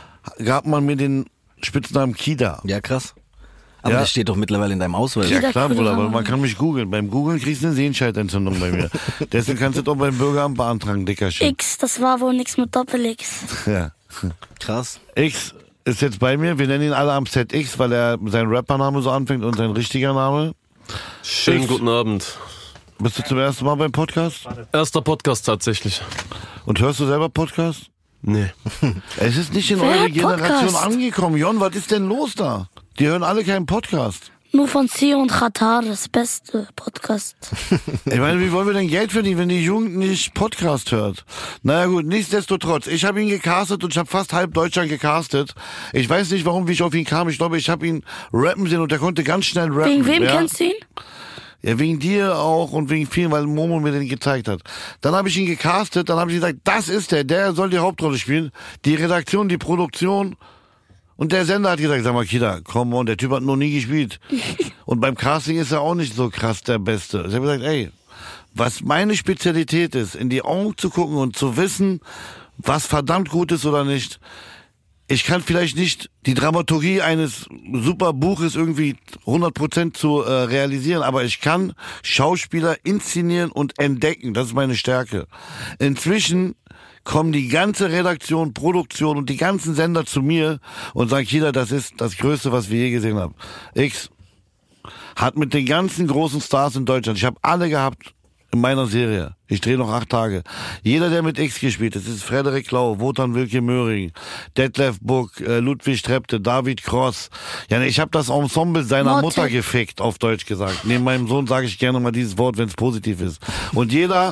Speaker 2: gab man mir den Spitznamen Kida.
Speaker 5: Ja, krass. Aber
Speaker 2: Ja.
Speaker 5: das steht doch mittlerweile in deinem Ausweis.
Speaker 2: Ja klar, Bruder, aber man kann mich googeln. Beim Googlen kriegst du eine Sehenscheidentzündung bei mir. Deswegen kannst du doch beim Bürgeramt beantragen, Dickerchen.
Speaker 10: X, das war wohl nichts mit Doppel-X.
Speaker 2: Ja.
Speaker 5: Krass.
Speaker 2: X ist jetzt bei mir. Wir nennen ihn alle am Set X, weil er sein Rappername so anfängt und sein richtiger Name.
Speaker 11: Schönen
Speaker 2: X.
Speaker 11: guten Abend.
Speaker 2: Bist du zum ersten Mal beim Podcast?
Speaker 11: Erster Podcast tatsächlich.
Speaker 2: Und hörst du selber Podcast?
Speaker 11: Nee.
Speaker 2: Es ist nicht in
Speaker 10: Wer
Speaker 2: eurer
Speaker 10: hört
Speaker 2: Generation
Speaker 10: Podcast?
Speaker 2: angekommen. Jon, was ist denn los da? Die hören alle keinen Podcast.
Speaker 10: Nur von Sio und Qatar, das beste Podcast.
Speaker 2: Ich meine, wie wollen wir denn Geld verdienen, wenn die Jugend nicht Podcast hört? Naja gut, nichtsdestotrotz. Ich habe ihn gecastet und ich habe fast halb Deutschland gecastet. Ich weiß nicht, wie ich auf ihn kam. Ich glaube, ich habe ihn rappen sehen und der konnte ganz schnell rappen.
Speaker 10: Wegen wem
Speaker 2: ja?
Speaker 10: kennst du ihn?
Speaker 2: Ja, wegen dir auch und wegen vielen, weil Momo mir den gezeigt hat. Dann habe ich ihn gecastet, dann habe ich gesagt, das ist der soll die Hauptrolle spielen. Die Redaktion, die Produktion. Und der Sender hat gesagt, sag mal, Kida, komm on, der Typ hat noch nie gespielt. Und beim Casting ist er auch nicht so krass der Beste. Ich habe gesagt, ey, was meine Spezialität ist, in die Augen zu gucken und zu wissen, was verdammt gut ist oder nicht. Ich kann vielleicht nicht die Dramaturgie eines super Buches irgendwie 100% zu realisieren, aber ich kann Schauspieler inszenieren und entdecken. Das ist meine Stärke. Inzwischen kommen die ganze Redaktion, Produktion und die ganzen Sender zu mir und sagen, Kida, das ist das Größte, was wir je gesehen haben. X hat mit den ganzen großen Stars in Deutschland, ich habe alle gehabt in meiner Serie. Ich drehe noch 8 Tage. Jeder, der mit X gespielt hat, ist Frederik Lau, Wotan Wilke Möhring, Detlef Buck, Ludwig Trepte, David Cross. Ja, ich habe das Ensemble seiner Mutter gefickt, auf Deutsch gesagt. Neben meinem Sohn sage ich gerne mal dieses Wort, wenn es positiv ist. Und jeder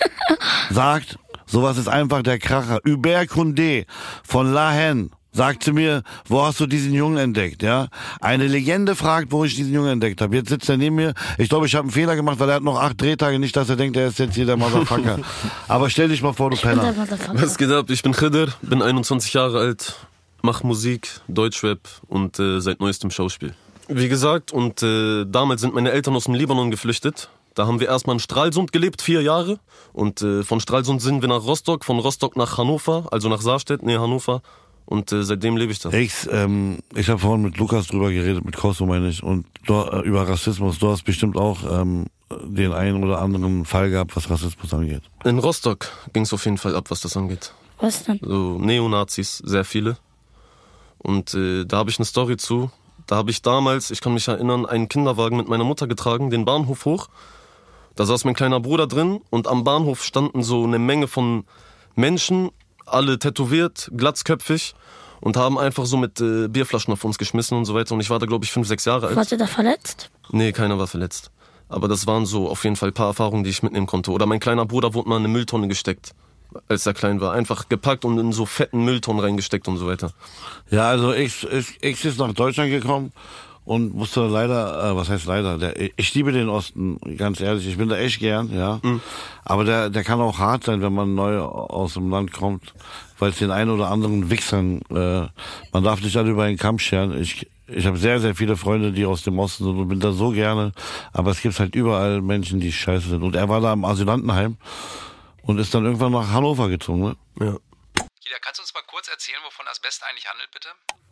Speaker 2: sagt, sowas ist einfach der Kracher. Hubert Condé von La Haine sagt zu mir, wo hast du diesen Jungen entdeckt? Ja, eine Legende fragt, wo ich diesen Jungen entdeckt habe. Jetzt sitzt er neben mir. Ich glaube, ich habe einen Fehler gemacht, weil er hat noch 8 Drehtage. Nicht, dass er denkt, er ist jetzt hier der Motherfucker. Aber stell dich mal vor, du Penner.
Speaker 11: Was geht ab? Ich bin Khidr, bin 21 Jahre alt, mache Musik, Deutschrap und seit neuestem Schauspiel. Wie gesagt, und damals sind meine Eltern aus dem Libanon geflüchtet. Da haben wir erstmal in Stralsund gelebt, 4 Jahre. Und von Stralsund sind wir nach Rostock, von Rostock nach Hannover, also nach Saarstedt, Hannover. Und seitdem lebe ich da.
Speaker 2: Ich habe vorhin mit Lukas drüber geredet, mit Kosso meine ich, und über Rassismus. Du hast bestimmt auch den einen oder anderen Fall gehabt, was Rassismus angeht.
Speaker 11: In Rostock ging es auf jeden Fall ab, was das angeht.
Speaker 10: Was denn?
Speaker 11: So Neonazis, sehr viele. Und da habe ich eine Story zu. Da habe ich damals, ich kann mich erinnern, einen Kinderwagen mit meiner Mutter getragen, den Bahnhof hoch. Da saß mein kleiner Bruder drin und am Bahnhof standen so eine Menge von Menschen, alle tätowiert, glatzköpfig und haben einfach so mit Bierflaschen auf uns geschmissen und so weiter. Und ich war da, glaube ich, 5, 6 Jahre alt.
Speaker 10: Warst du da verletzt?
Speaker 11: Nee, keiner war verletzt. Aber das waren so auf jeden Fall ein paar Erfahrungen, die ich mitnehmen konnte. Oder mein kleiner Bruder wurde mal in eine Mülltonne gesteckt, als er klein war. Einfach gepackt und in so fetten Mülltonnen reingesteckt und so weiter.
Speaker 2: Ja, also ich ist nach Deutschland gekommen und musste leider, was heißt leider, ich liebe den Osten, ganz ehrlich, ich bin da echt gern, ja. Aber der kann auch hart sein, wenn man neu aus dem Land kommt, weil es den einen oder anderen Wichsern, man darf nicht alle über einen Kamm scheren. Ich habe sehr, sehr viele Freunde, die aus dem Osten sind und bin da so gerne, aber es gibt halt überall Menschen, die scheiße sind. Und er war da im Asylantenheim und ist dann irgendwann nach Hannover gezogen, ne? Ja.
Speaker 6: Kida, kannst du uns mal kurz erzählen, wovon Asbest eigentlich handelt, bitte?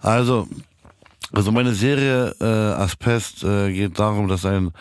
Speaker 2: Also meine Serie Asbest geht darum, dass ein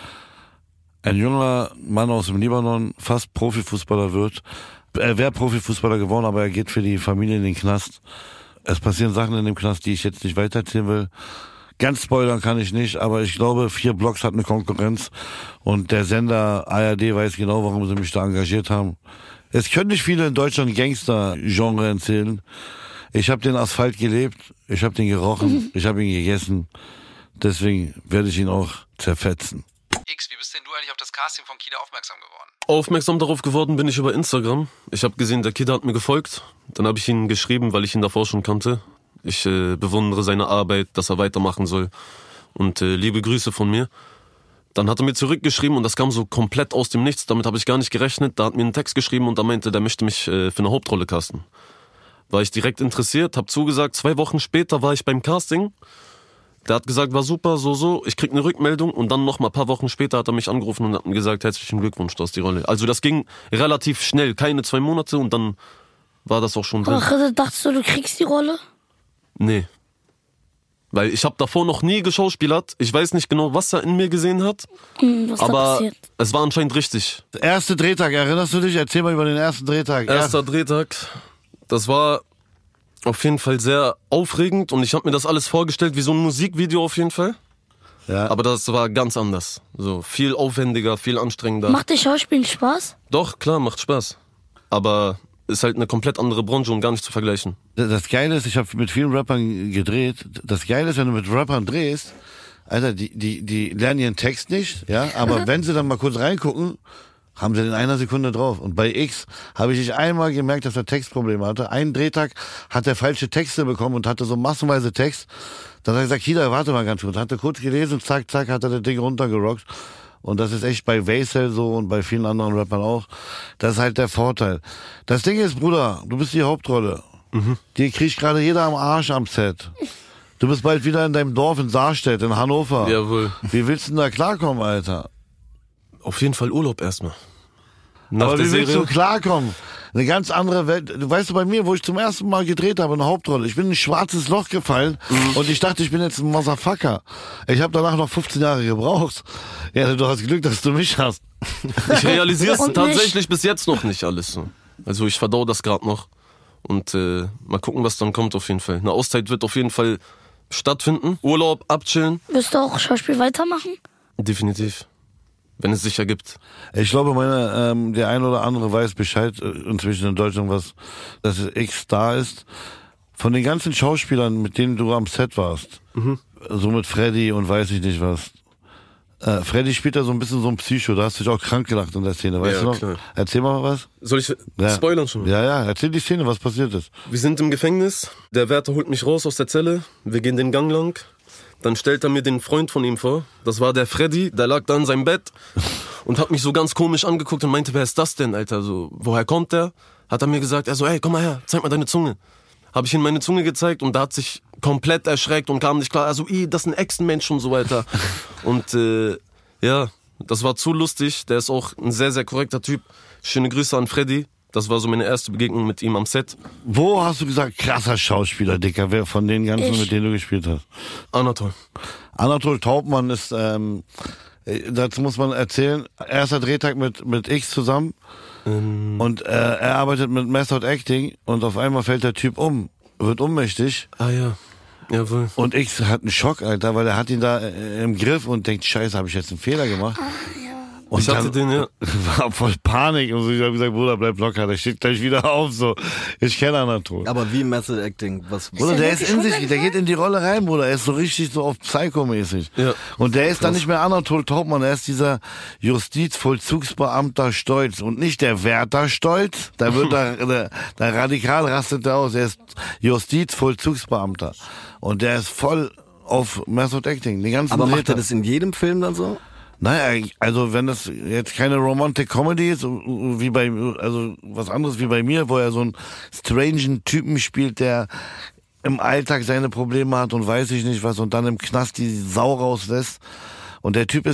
Speaker 2: junger Mann aus dem Libanon fast Profifußballer wird. Er wäre Profifußballer geworden, aber er geht für die Familie in den Knast. Es passieren Sachen in dem Knast, die ich jetzt nicht weitererzählen will. Ganz spoilern kann ich nicht, aber ich glaube, 4 Blocks hat eine Konkurrenz und der Sender ARD weiß genau, warum sie mich da engagiert haben. Es können nicht viele in Deutschland Gangster-Genre erzählen. Ich habe den Asphalt gelebt, ich habe den gerochen, ich habe ihn gegessen. Deswegen werde ich ihn auch zerfetzen.
Speaker 6: X, wie bist denn du eigentlich auf das Casting von Kida aufmerksam geworden?
Speaker 11: Aufmerksam darauf geworden bin ich über Instagram. Ich habe gesehen, der Kida hat mir gefolgt. Dann habe ich ihn geschrieben, weil ich ihn davor schon kannte. Ich bewundere seine Arbeit, dass er weitermachen soll. Und liebe Grüße von mir. Dann hat er mir zurückgeschrieben und das kam so komplett aus dem Nichts. Damit habe ich gar nicht gerechnet. Da hat mir einen Text geschrieben und da meinte, der möchte mich für eine Hauptrolle casten. War ich direkt interessiert, habe zugesagt. 2 Wochen später war ich beim Casting. Der hat gesagt, war super, so. Ich krieg eine Rückmeldung und dann noch mal ein paar Wochen später hat er mich angerufen und hat mir gesagt, herzlichen Glückwunsch, du hast die Rolle. Also das ging relativ schnell, keine 2 Monate und dann war das auch schon drin.
Speaker 10: Ach, dachtest du kriegst die Rolle?
Speaker 11: Nee. Weil ich habe davor noch nie geschauspielert. Ich weiß nicht genau, was er in mir gesehen hat.
Speaker 10: Was
Speaker 11: aber
Speaker 10: da passiert?
Speaker 11: Es war anscheinend richtig.
Speaker 2: Erste Drehtag, erinnerst du dich? Erzähl mal über den ersten Drehtag.
Speaker 11: Erster Drehtag, das war auf jeden Fall sehr aufregend und ich habe mir das alles vorgestellt wie so ein Musikvideo auf jeden Fall. Ja. Aber das war ganz anders. So viel aufwendiger, viel anstrengender.
Speaker 10: Macht dir Schauspielen Spaß?
Speaker 11: Doch, klar, macht Spaß. Aber ist halt eine komplett andere Branche und gar nicht zu vergleichen.
Speaker 2: Das Geile ist, ich habe mit vielen Rappern gedreht. Das Geile ist, wenn du mit Rappern drehst, Alter, die lernen ihren Text nicht, ja, aber wenn sie dann mal kurz reingucken, haben sie in einer Sekunde drauf. Und bei X habe ich nicht einmal gemerkt, dass er Textprobleme hatte. Einen Drehtag hat er falsche Texte bekommen und hatte so massenweise Text. Dann hat er gesagt, Kida, warte mal ganz kurz. Hat er kurz gelesen, zack, hat er das Ding runtergerockt. Und das ist echt bei Vaisel so und bei vielen anderen Rappern auch. Das ist halt der Vorteil. Das Ding ist, Bruder, du bist die Hauptrolle. Die kriegt gerade jeder am Arsch am Set. Du bist bald wieder in deinem Dorf in Saarstedt, in Hannover.
Speaker 11: Jawohl.
Speaker 2: Wie willst du denn da klarkommen, Alter?
Speaker 11: Auf jeden Fall Urlaub erstmal.
Speaker 2: Aber wie willst du klarkommen? Eine ganz andere Welt. Du weißt bei mir, wo ich zum ersten Mal gedreht habe, eine Hauptrolle. Ich bin in ein schwarzes Loch gefallen und ich dachte, ich bin jetzt ein Motherfucker. Ich habe danach noch 15 Jahre gebraucht. Ja, du hast Glück, dass du mich hast.
Speaker 11: Ich realisiere es tatsächlich bis jetzt noch nicht alles so. Also ich verdau das gerade noch und mal gucken, was dann kommt auf jeden Fall. Eine Auszeit wird auf jeden Fall stattfinden. Urlaub, abchillen.
Speaker 10: Wirst du auch Schauspiel weitermachen?
Speaker 11: Definitiv. Wenn es sich ergibt.
Speaker 2: Ich glaube, der ein oder andere weiß Bescheid inzwischen in Deutschland, dass X da ist. Von den ganzen Schauspielern, mit denen du am Set warst, so mit Freddy und weiß ich nicht was. Freddy spielt da so ein bisschen so ein Psycho, da hast du dich auch krank gelacht in der Szene, weißt du noch? Klar. Erzähl mal was.
Speaker 11: Soll ich spoilern schon?
Speaker 2: Ja, erzähl die Szene, was passiert ist.
Speaker 11: Wir sind im Gefängnis, der Wärter holt mich raus aus der Zelle, wir gehen den Gang lang. Dann stellt er mir den Freund von ihm vor. Das war der Freddy, der lag da in seinem Bett und hat mich so ganz komisch angeguckt und meinte, wer ist das denn, Alter? So, woher kommt der? Hat er mir gesagt, er so, ey, komm mal her, zeig mal deine Zunge. Habe ich ihm meine Zunge gezeigt und da hat sich komplett erschreckt und kam nicht klar. Also, das ist ein Echsenmensch und so weiter. Und ja, das war zu lustig. Der ist auch ein sehr, sehr korrekter Typ. Schöne Grüße an Freddy. Das war so meine erste Begegnung mit ihm am Set.
Speaker 2: Wo hast du gesagt, krasser Schauspieler, Dicker, wer von den ganzen, mit denen du gespielt hast?
Speaker 11: Anatol.
Speaker 2: Anatol Taubmann ist, dazu muss man erzählen, erster Drehtag mit X zusammen und er arbeitet mit Method Acting und auf einmal fällt der Typ wird ohnmächtig.
Speaker 11: Ah ja, jawohl.
Speaker 2: Und X hat einen Schock, Alter, weil er hat ihn da im Griff und denkt, scheiße, habe ich jetzt einen Fehler gemacht? Und
Speaker 11: ich hatte den, ja.
Speaker 2: War voll Panik und so, ich habe gesagt, Bruder, bleib locker, der steht gleich wieder auf, so. Ich kenne Anatol.
Speaker 5: Aber wie Method Acting?
Speaker 2: Bruder, der ist in sich, der geht in die Rolle rein, Bruder, er ist so richtig so auf Psycho-mäßig.
Speaker 11: Ja.
Speaker 2: Und der ist dann nicht mehr Anatol Taubmann, er ist dieser Justizvollzugsbeamter Stolz und nicht der Wärter Stolz, da wird der radikal rastet er aus, er ist Justizvollzugsbeamter. Und der ist voll auf Method Acting, den ganzen
Speaker 5: Aber macht
Speaker 2: Drehtag.
Speaker 5: er das in jedem Film dann so?
Speaker 2: Naja, also wenn das jetzt keine Romantic Comedy ist, wie also was anderes wie bei mir, wo er so einen strangen Typen spielt, der im Alltag seine Probleme hat und weiß ich nicht was und dann im Knast die Sau rauslässt. Und der Typ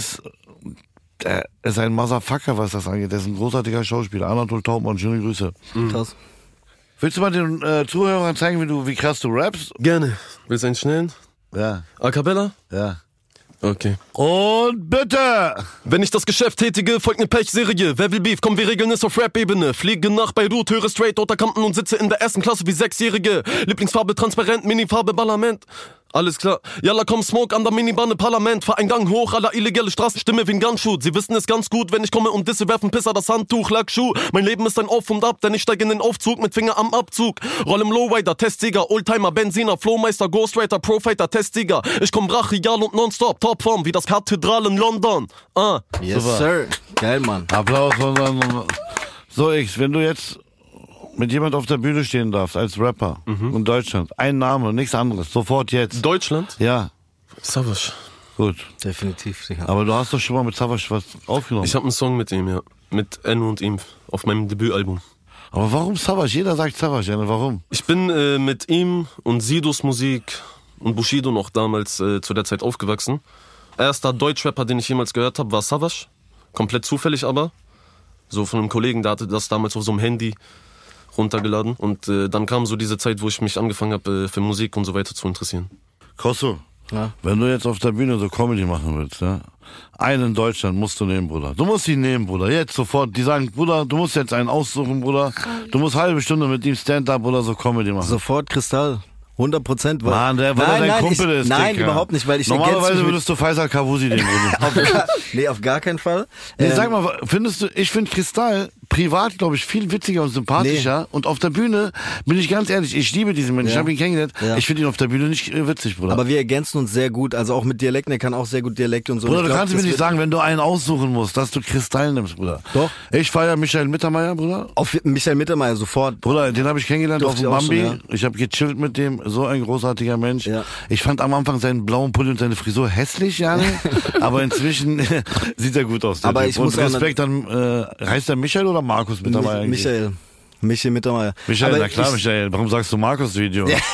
Speaker 2: der ist ein Motherfucker, was das angeht. Der ist ein großartiger Schauspieler. Anatol Taubmann, schöne Grüße.
Speaker 5: Krass.
Speaker 2: Willst du mal den Zuhörern zeigen, wie krass du rappst?
Speaker 11: Gerne. Willst du einen schnellen?
Speaker 2: Ja.
Speaker 11: A cappella?
Speaker 2: Ja.
Speaker 11: Okay.
Speaker 2: Und bitte!
Speaker 11: Wenn ich das Geschäft tätige, folgt eine Pechserie. Wer will Beef? Komm, wir regeln es auf Rap-Ebene. Fliege nach Beirut, höre straight Outta Compton und sitze in der ersten Klasse wie 6-Jährige. Lieblingsfarbe transparent, Minifarbe Ballament. Alles klar. Yalla, komm, Smoke an der Minibahn Parlament. Fahr einen Gang hoch, aller illegale Straßenstimme wie ein Gunshot. Sie wissen es ganz gut, wenn ich komme und disse, werfen Pisser das Handtuch, Lackschuh. Mein Leben ist ein Auf und Ab, denn ich steige in den Aufzug mit Finger am Abzug. Roll im Lowrider, Testsieger, Oldtimer, Benziner, Flowmeister, Ghostwriter, Profighter, Testsieger. Ich komm brachial und nonstop, Topform wie das Kathedral in London.
Speaker 5: Yes,
Speaker 2: super.
Speaker 5: Sir. Geil, Mann.
Speaker 2: Applaus von So, X, wenn du jetzt mit jemand auf der Bühne stehen darfst, als Rapper in Deutschland, ein Name, nichts anderes, sofort jetzt.
Speaker 11: Deutschland?
Speaker 2: Ja.
Speaker 11: Savage.
Speaker 2: Gut.
Speaker 5: Definitiv, sicher.
Speaker 2: Aber du hast doch schon mal mit Savage was aufgenommen.
Speaker 11: Ich habe einen Song mit ihm, ja. Mit Enno und ihm auf meinem Debütalbum.
Speaker 2: Aber warum Savage? Jeder sagt Savage, ja, warum?
Speaker 11: Ich bin mit ihm und Sidos Musik und Bushido noch damals zu der Zeit aufgewachsen. Erster Deutschrapper, den ich jemals gehört habe, war Savage. Komplett zufällig aber. So von einem Kollegen, der hatte das damals auf so einem Handy runtergeladen. Und dann kam so diese Zeit, wo ich mich angefangen habe, für Musik und so weiter zu interessieren.
Speaker 2: Kosso,
Speaker 5: ja?
Speaker 2: Wenn du jetzt auf der Bühne so Comedy machen willst, ja, einen in Deutschland musst du nehmen, Bruder. Du musst ihn nehmen, Bruder. Jetzt sofort. Die sagen, Bruder, du musst jetzt einen aussuchen, Bruder. Du musst halbe Stunde mit ihm Stand-up oder so Comedy machen.
Speaker 5: Sofort Kristall. 100%.
Speaker 2: Mann, weil dein Kumpel ist.
Speaker 5: Nein,
Speaker 2: Dicker.
Speaker 5: Überhaupt nicht, weil ich
Speaker 2: normalerweise würdest du Faisal Kavusi nehmen.
Speaker 5: Nee, auf gar keinen Fall.
Speaker 2: Nee, sag mal, ich finde Kristall privat, glaube ich, viel witziger und sympathischer. Nee. Und auf der Bühne, bin ich ganz ehrlich, ich liebe diesen Menschen. Ja. Ich habe ihn kennengelernt. Ja. Ich finde ihn auf der Bühne nicht witzig, Bruder.
Speaker 5: Aber wir ergänzen uns sehr gut. Also auch mit Dialekten. Er kann auch sehr gut Dialekte und so.
Speaker 2: Bruder, du kannst mir nicht sagen, wenn du einen aussuchen musst, dass du Kristall nimmst, Bruder.
Speaker 5: Doch.
Speaker 2: Ich feiere Michael Mittermeier, Bruder.
Speaker 5: Auf Michael Mittermeier sofort.
Speaker 2: Bruder, den habe ich kennengelernt auf dem Bambi. Schon, ja. Ich habe gechillt mit dem. So ein großartiger Mensch. Ja. Ich fand am Anfang seinen blauen Pulli und seine Frisur hässlich, Jani. Aber inzwischen sieht er gut aus.
Speaker 5: Aber ich muss
Speaker 2: Respekt an, heißt der Michael oder Markus Mittermeier?
Speaker 5: Michael Mittermeier.
Speaker 2: Michael, na klar, Michael. Warum sagst du Markus-Video?
Speaker 5: Ja.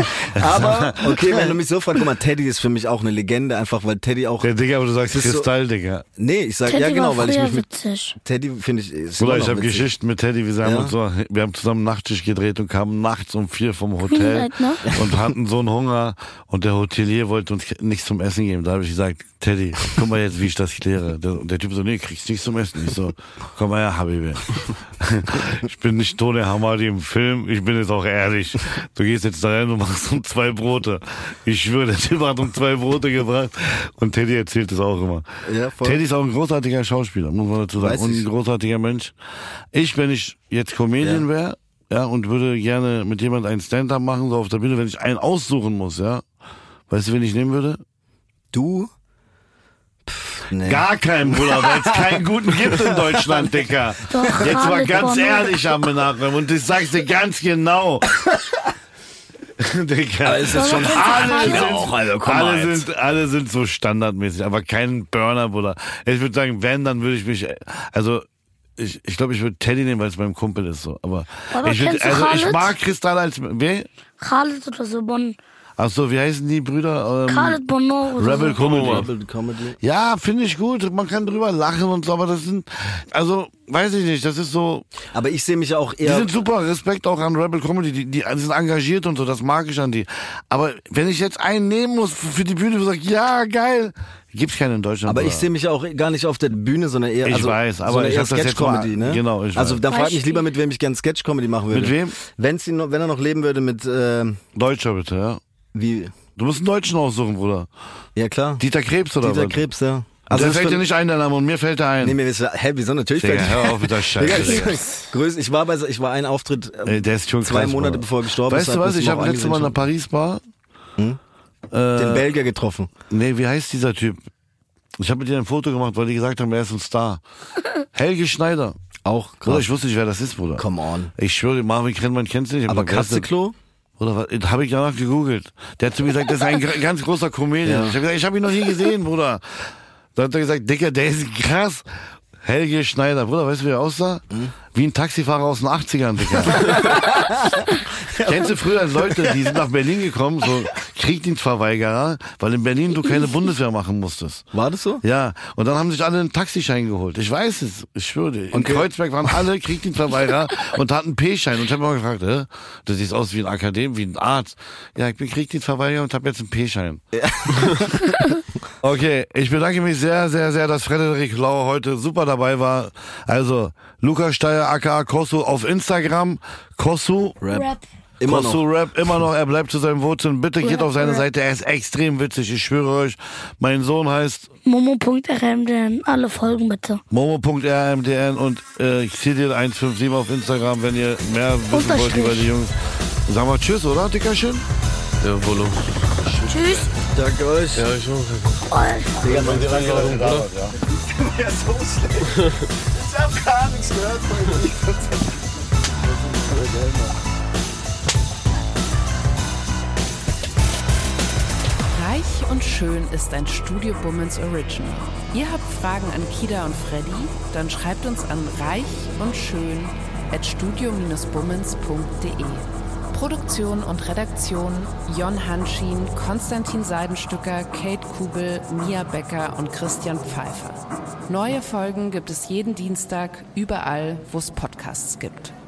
Speaker 5: Aber, okay, wenn du mich so fragst, guck mal, Teddy ist für mich auch eine Legende, einfach, weil Teddy auch...
Speaker 2: Der Digga, aber du sagst Kristall, Digga.
Speaker 5: Nee, ich sag,
Speaker 10: Teddy
Speaker 5: ja genau, weil ich mich mit...
Speaker 10: Witzig.
Speaker 5: Teddy finde ich...
Speaker 2: Bruder, ich habe Geschichten mit Teddy, wir haben zusammen Nachtisch gedreht und kamen nachts um 4 vom Hotel und hatten so einen Hunger und der Hotelier wollte uns nichts zum Essen geben. Da habe ich gesagt, Teddy, guck mal jetzt, wie ich das kläre. Der Typ so, nee, kriegst nichts zum Essen. Ich so, komm mal her, Habibi. Ich bin nicht Tony Hamadi im Film, ich bin jetzt auch ehrlich. Du gehst jetzt da rein und machst 2 Brote. Ich schwöre, der Typ hat 2 Brote gebracht. Und Teddy erzählt das auch immer. Ja, Teddy ist auch ein großartiger Schauspieler, muss man dazu sagen. Und ein großartiger Mensch. Wenn ich jetzt Comedian wäre, ja, und würde gerne mit jemandem einen Stand-up machen, so auf der Bühne, wenn ich einen aussuchen muss, ja. Weißt du, wen ich nehmen würde?
Speaker 5: Du?
Speaker 2: Nee. Gar keinen, Bruder, weil es keinen guten gibt in Deutschland, Dicker.
Speaker 10: Doch,
Speaker 2: jetzt mal ganz ehrlich am Nachhinein und ich sag's dir ganz genau. Digga.
Speaker 5: Aber ist das schon
Speaker 2: alle sind so standardmäßig, aber kein Burner, Bruder. Ich würde sagen, dann würde ich mich, also ich glaube, ich würde Teddy nehmen, weil es mein Kumpel ist so. Aber ich mag Kristall als wer?
Speaker 10: Khaled oder so, Bonn.
Speaker 2: Achso, wie heißen die Brüder?
Speaker 10: Khaled Bono.
Speaker 2: Rebel Comedy.
Speaker 5: Rebel Comedy.
Speaker 2: Ja, finde ich gut. Man kann drüber lachen und so, aber das sind, also, weiß ich nicht, das ist so.
Speaker 5: Aber ich sehe mich auch
Speaker 2: Die
Speaker 5: eher...
Speaker 2: sind super, Respekt auch an Rebel Comedy, die sind engagiert und so, das mag ich an die. Aber wenn ich jetzt einen nehmen muss für die Bühne, wo ich sage, ja, geil, gibt's keinen in Deutschland.
Speaker 5: Aber
Speaker 2: oder?
Speaker 5: ich sehe mich auch gar nicht auf der Bühne, sondern eher...
Speaker 2: Ich weiß, aber
Speaker 5: sondern
Speaker 2: ich
Speaker 5: eher
Speaker 2: hab das jetzt
Speaker 5: Sketch-Comedy,
Speaker 2: mal-
Speaker 5: ne?
Speaker 2: genau, ich
Speaker 5: Also
Speaker 2: weiß.
Speaker 5: dann frag mich lieber, mit wem ich gern Sketch-Comedy machen würde.
Speaker 2: Mit wem?
Speaker 5: Wenn er noch leben würde mit...
Speaker 2: Deutscher bitte, ja.
Speaker 5: Wie?
Speaker 2: Du musst einen Deutschen aussuchen, Bruder.
Speaker 5: Ja, klar.
Speaker 2: Dieter Krebs oder
Speaker 5: Dieter
Speaker 2: was?
Speaker 5: Krebs, ja.
Speaker 2: Also
Speaker 5: das
Speaker 2: der fällt
Speaker 5: ist
Speaker 2: dir nicht ein, der Name, und mir fällt er ein.
Speaker 5: Nee, mir ist... Hä, wieso? Natürlich
Speaker 2: Digga,
Speaker 5: fällt...
Speaker 2: hör auf mit der Scheiße, Digga.
Speaker 5: Ich war einen Auftritt
Speaker 2: Der ist schon
Speaker 5: 2
Speaker 2: krass,
Speaker 5: Monate
Speaker 2: Bruder.
Speaker 5: bevor er gestorben
Speaker 2: Weißt
Speaker 5: ist.
Speaker 2: du was,
Speaker 5: hat
Speaker 2: ich
Speaker 5: das
Speaker 2: habe
Speaker 5: auch
Speaker 2: letztes Mal in einer
Speaker 5: angesehen
Speaker 2: Paris-Bar
Speaker 5: schon. Den Belgier getroffen.
Speaker 2: Nee, wie heißt dieser Typ? Ich habe mit dir ein Foto gemacht, weil die gesagt haben, er ist ein Star. Helge Schneider.
Speaker 5: Auch krass.
Speaker 2: Bruder, ich wusste nicht, wer das ist, Bruder.
Speaker 5: Come on.
Speaker 2: Ich schwöre, Marvin Krennmann kennst du nicht.
Speaker 5: Aber Katzeklo?
Speaker 2: Oder was? Habe ich danach gegoogelt. Der hat zu mir gesagt, das ist ein ganz großer Comedian.
Speaker 5: Ja.
Speaker 2: Ich habe gesagt, ich habe ihn noch nie gesehen, Bruder. Dann hat er gesagt, Dicker, der ist krass. Helge Schneider, Bruder, weißt du, wie er aussah? Wie ein Taxifahrer aus den 80ern, Dicker. Kennst du früher Leute, die sind nach Berlin gekommen, so Kriegsdienstverweigerer, weil in Berlin du keine Bundeswehr machen musstest.
Speaker 5: War das so?
Speaker 2: Ja, und dann haben sich alle einen Taxischein geholt. Ich weiß es, ich schwöre dir. In
Speaker 5: Okay.
Speaker 2: Kreuzberg waren alle Kriegsdienstverweigerer und hatten einen P-Schein. Und ich habe mal gefragt, du siehst aus wie ein Akademiker, wie ein Arzt. Ja, ich bin Kriegsdienstverweigerer und habe jetzt einen P-Schein. Ja. Okay, ich bedanke mich sehr, sehr, sehr, dass Frederik Lau heute super dabei war. Also, Lukas Steyer, aka Kosu auf Instagram. Kosu
Speaker 5: Rap. Immer
Speaker 2: Kosu
Speaker 5: noch.
Speaker 2: Rap, immer noch, er bleibt zu seinen Wurzeln. Bitte geht auf seine Seite, er ist extrem witzig, ich schwöre euch. Mein Sohn heißt
Speaker 10: Momo.rmdn. Alle Folgen bitte.
Speaker 2: Momo.rmdn und Xidil157 auf Instagram, wenn ihr mehr wissen wollt über die Jungs. Sagen wir Tschüss, oder, Dickerchen?
Speaker 11: Ja, Volo.
Speaker 10: Tschüss.
Speaker 5: Danke euch.
Speaker 11: Ja, ich auch.
Speaker 5: Digga,
Speaker 11: Danke dir Einladung, Bruder.
Speaker 5: Ja, so schlecht. Ich hab gar nichts gehört von dir.
Speaker 8: Reich und Schön ist ein Studio Bummens Original. Ihr habt Fragen an Kida und Freddy? Dann schreibt uns an reichundschön@studio-bummens.de. Produktion und Redaktion Jon Hanschin, Konstantin Seidenstücker, Kate Kubel, Mia Becker und Christian Pfeiffer. Neue Folgen gibt es jeden Dienstag überall, wo es Podcasts gibt.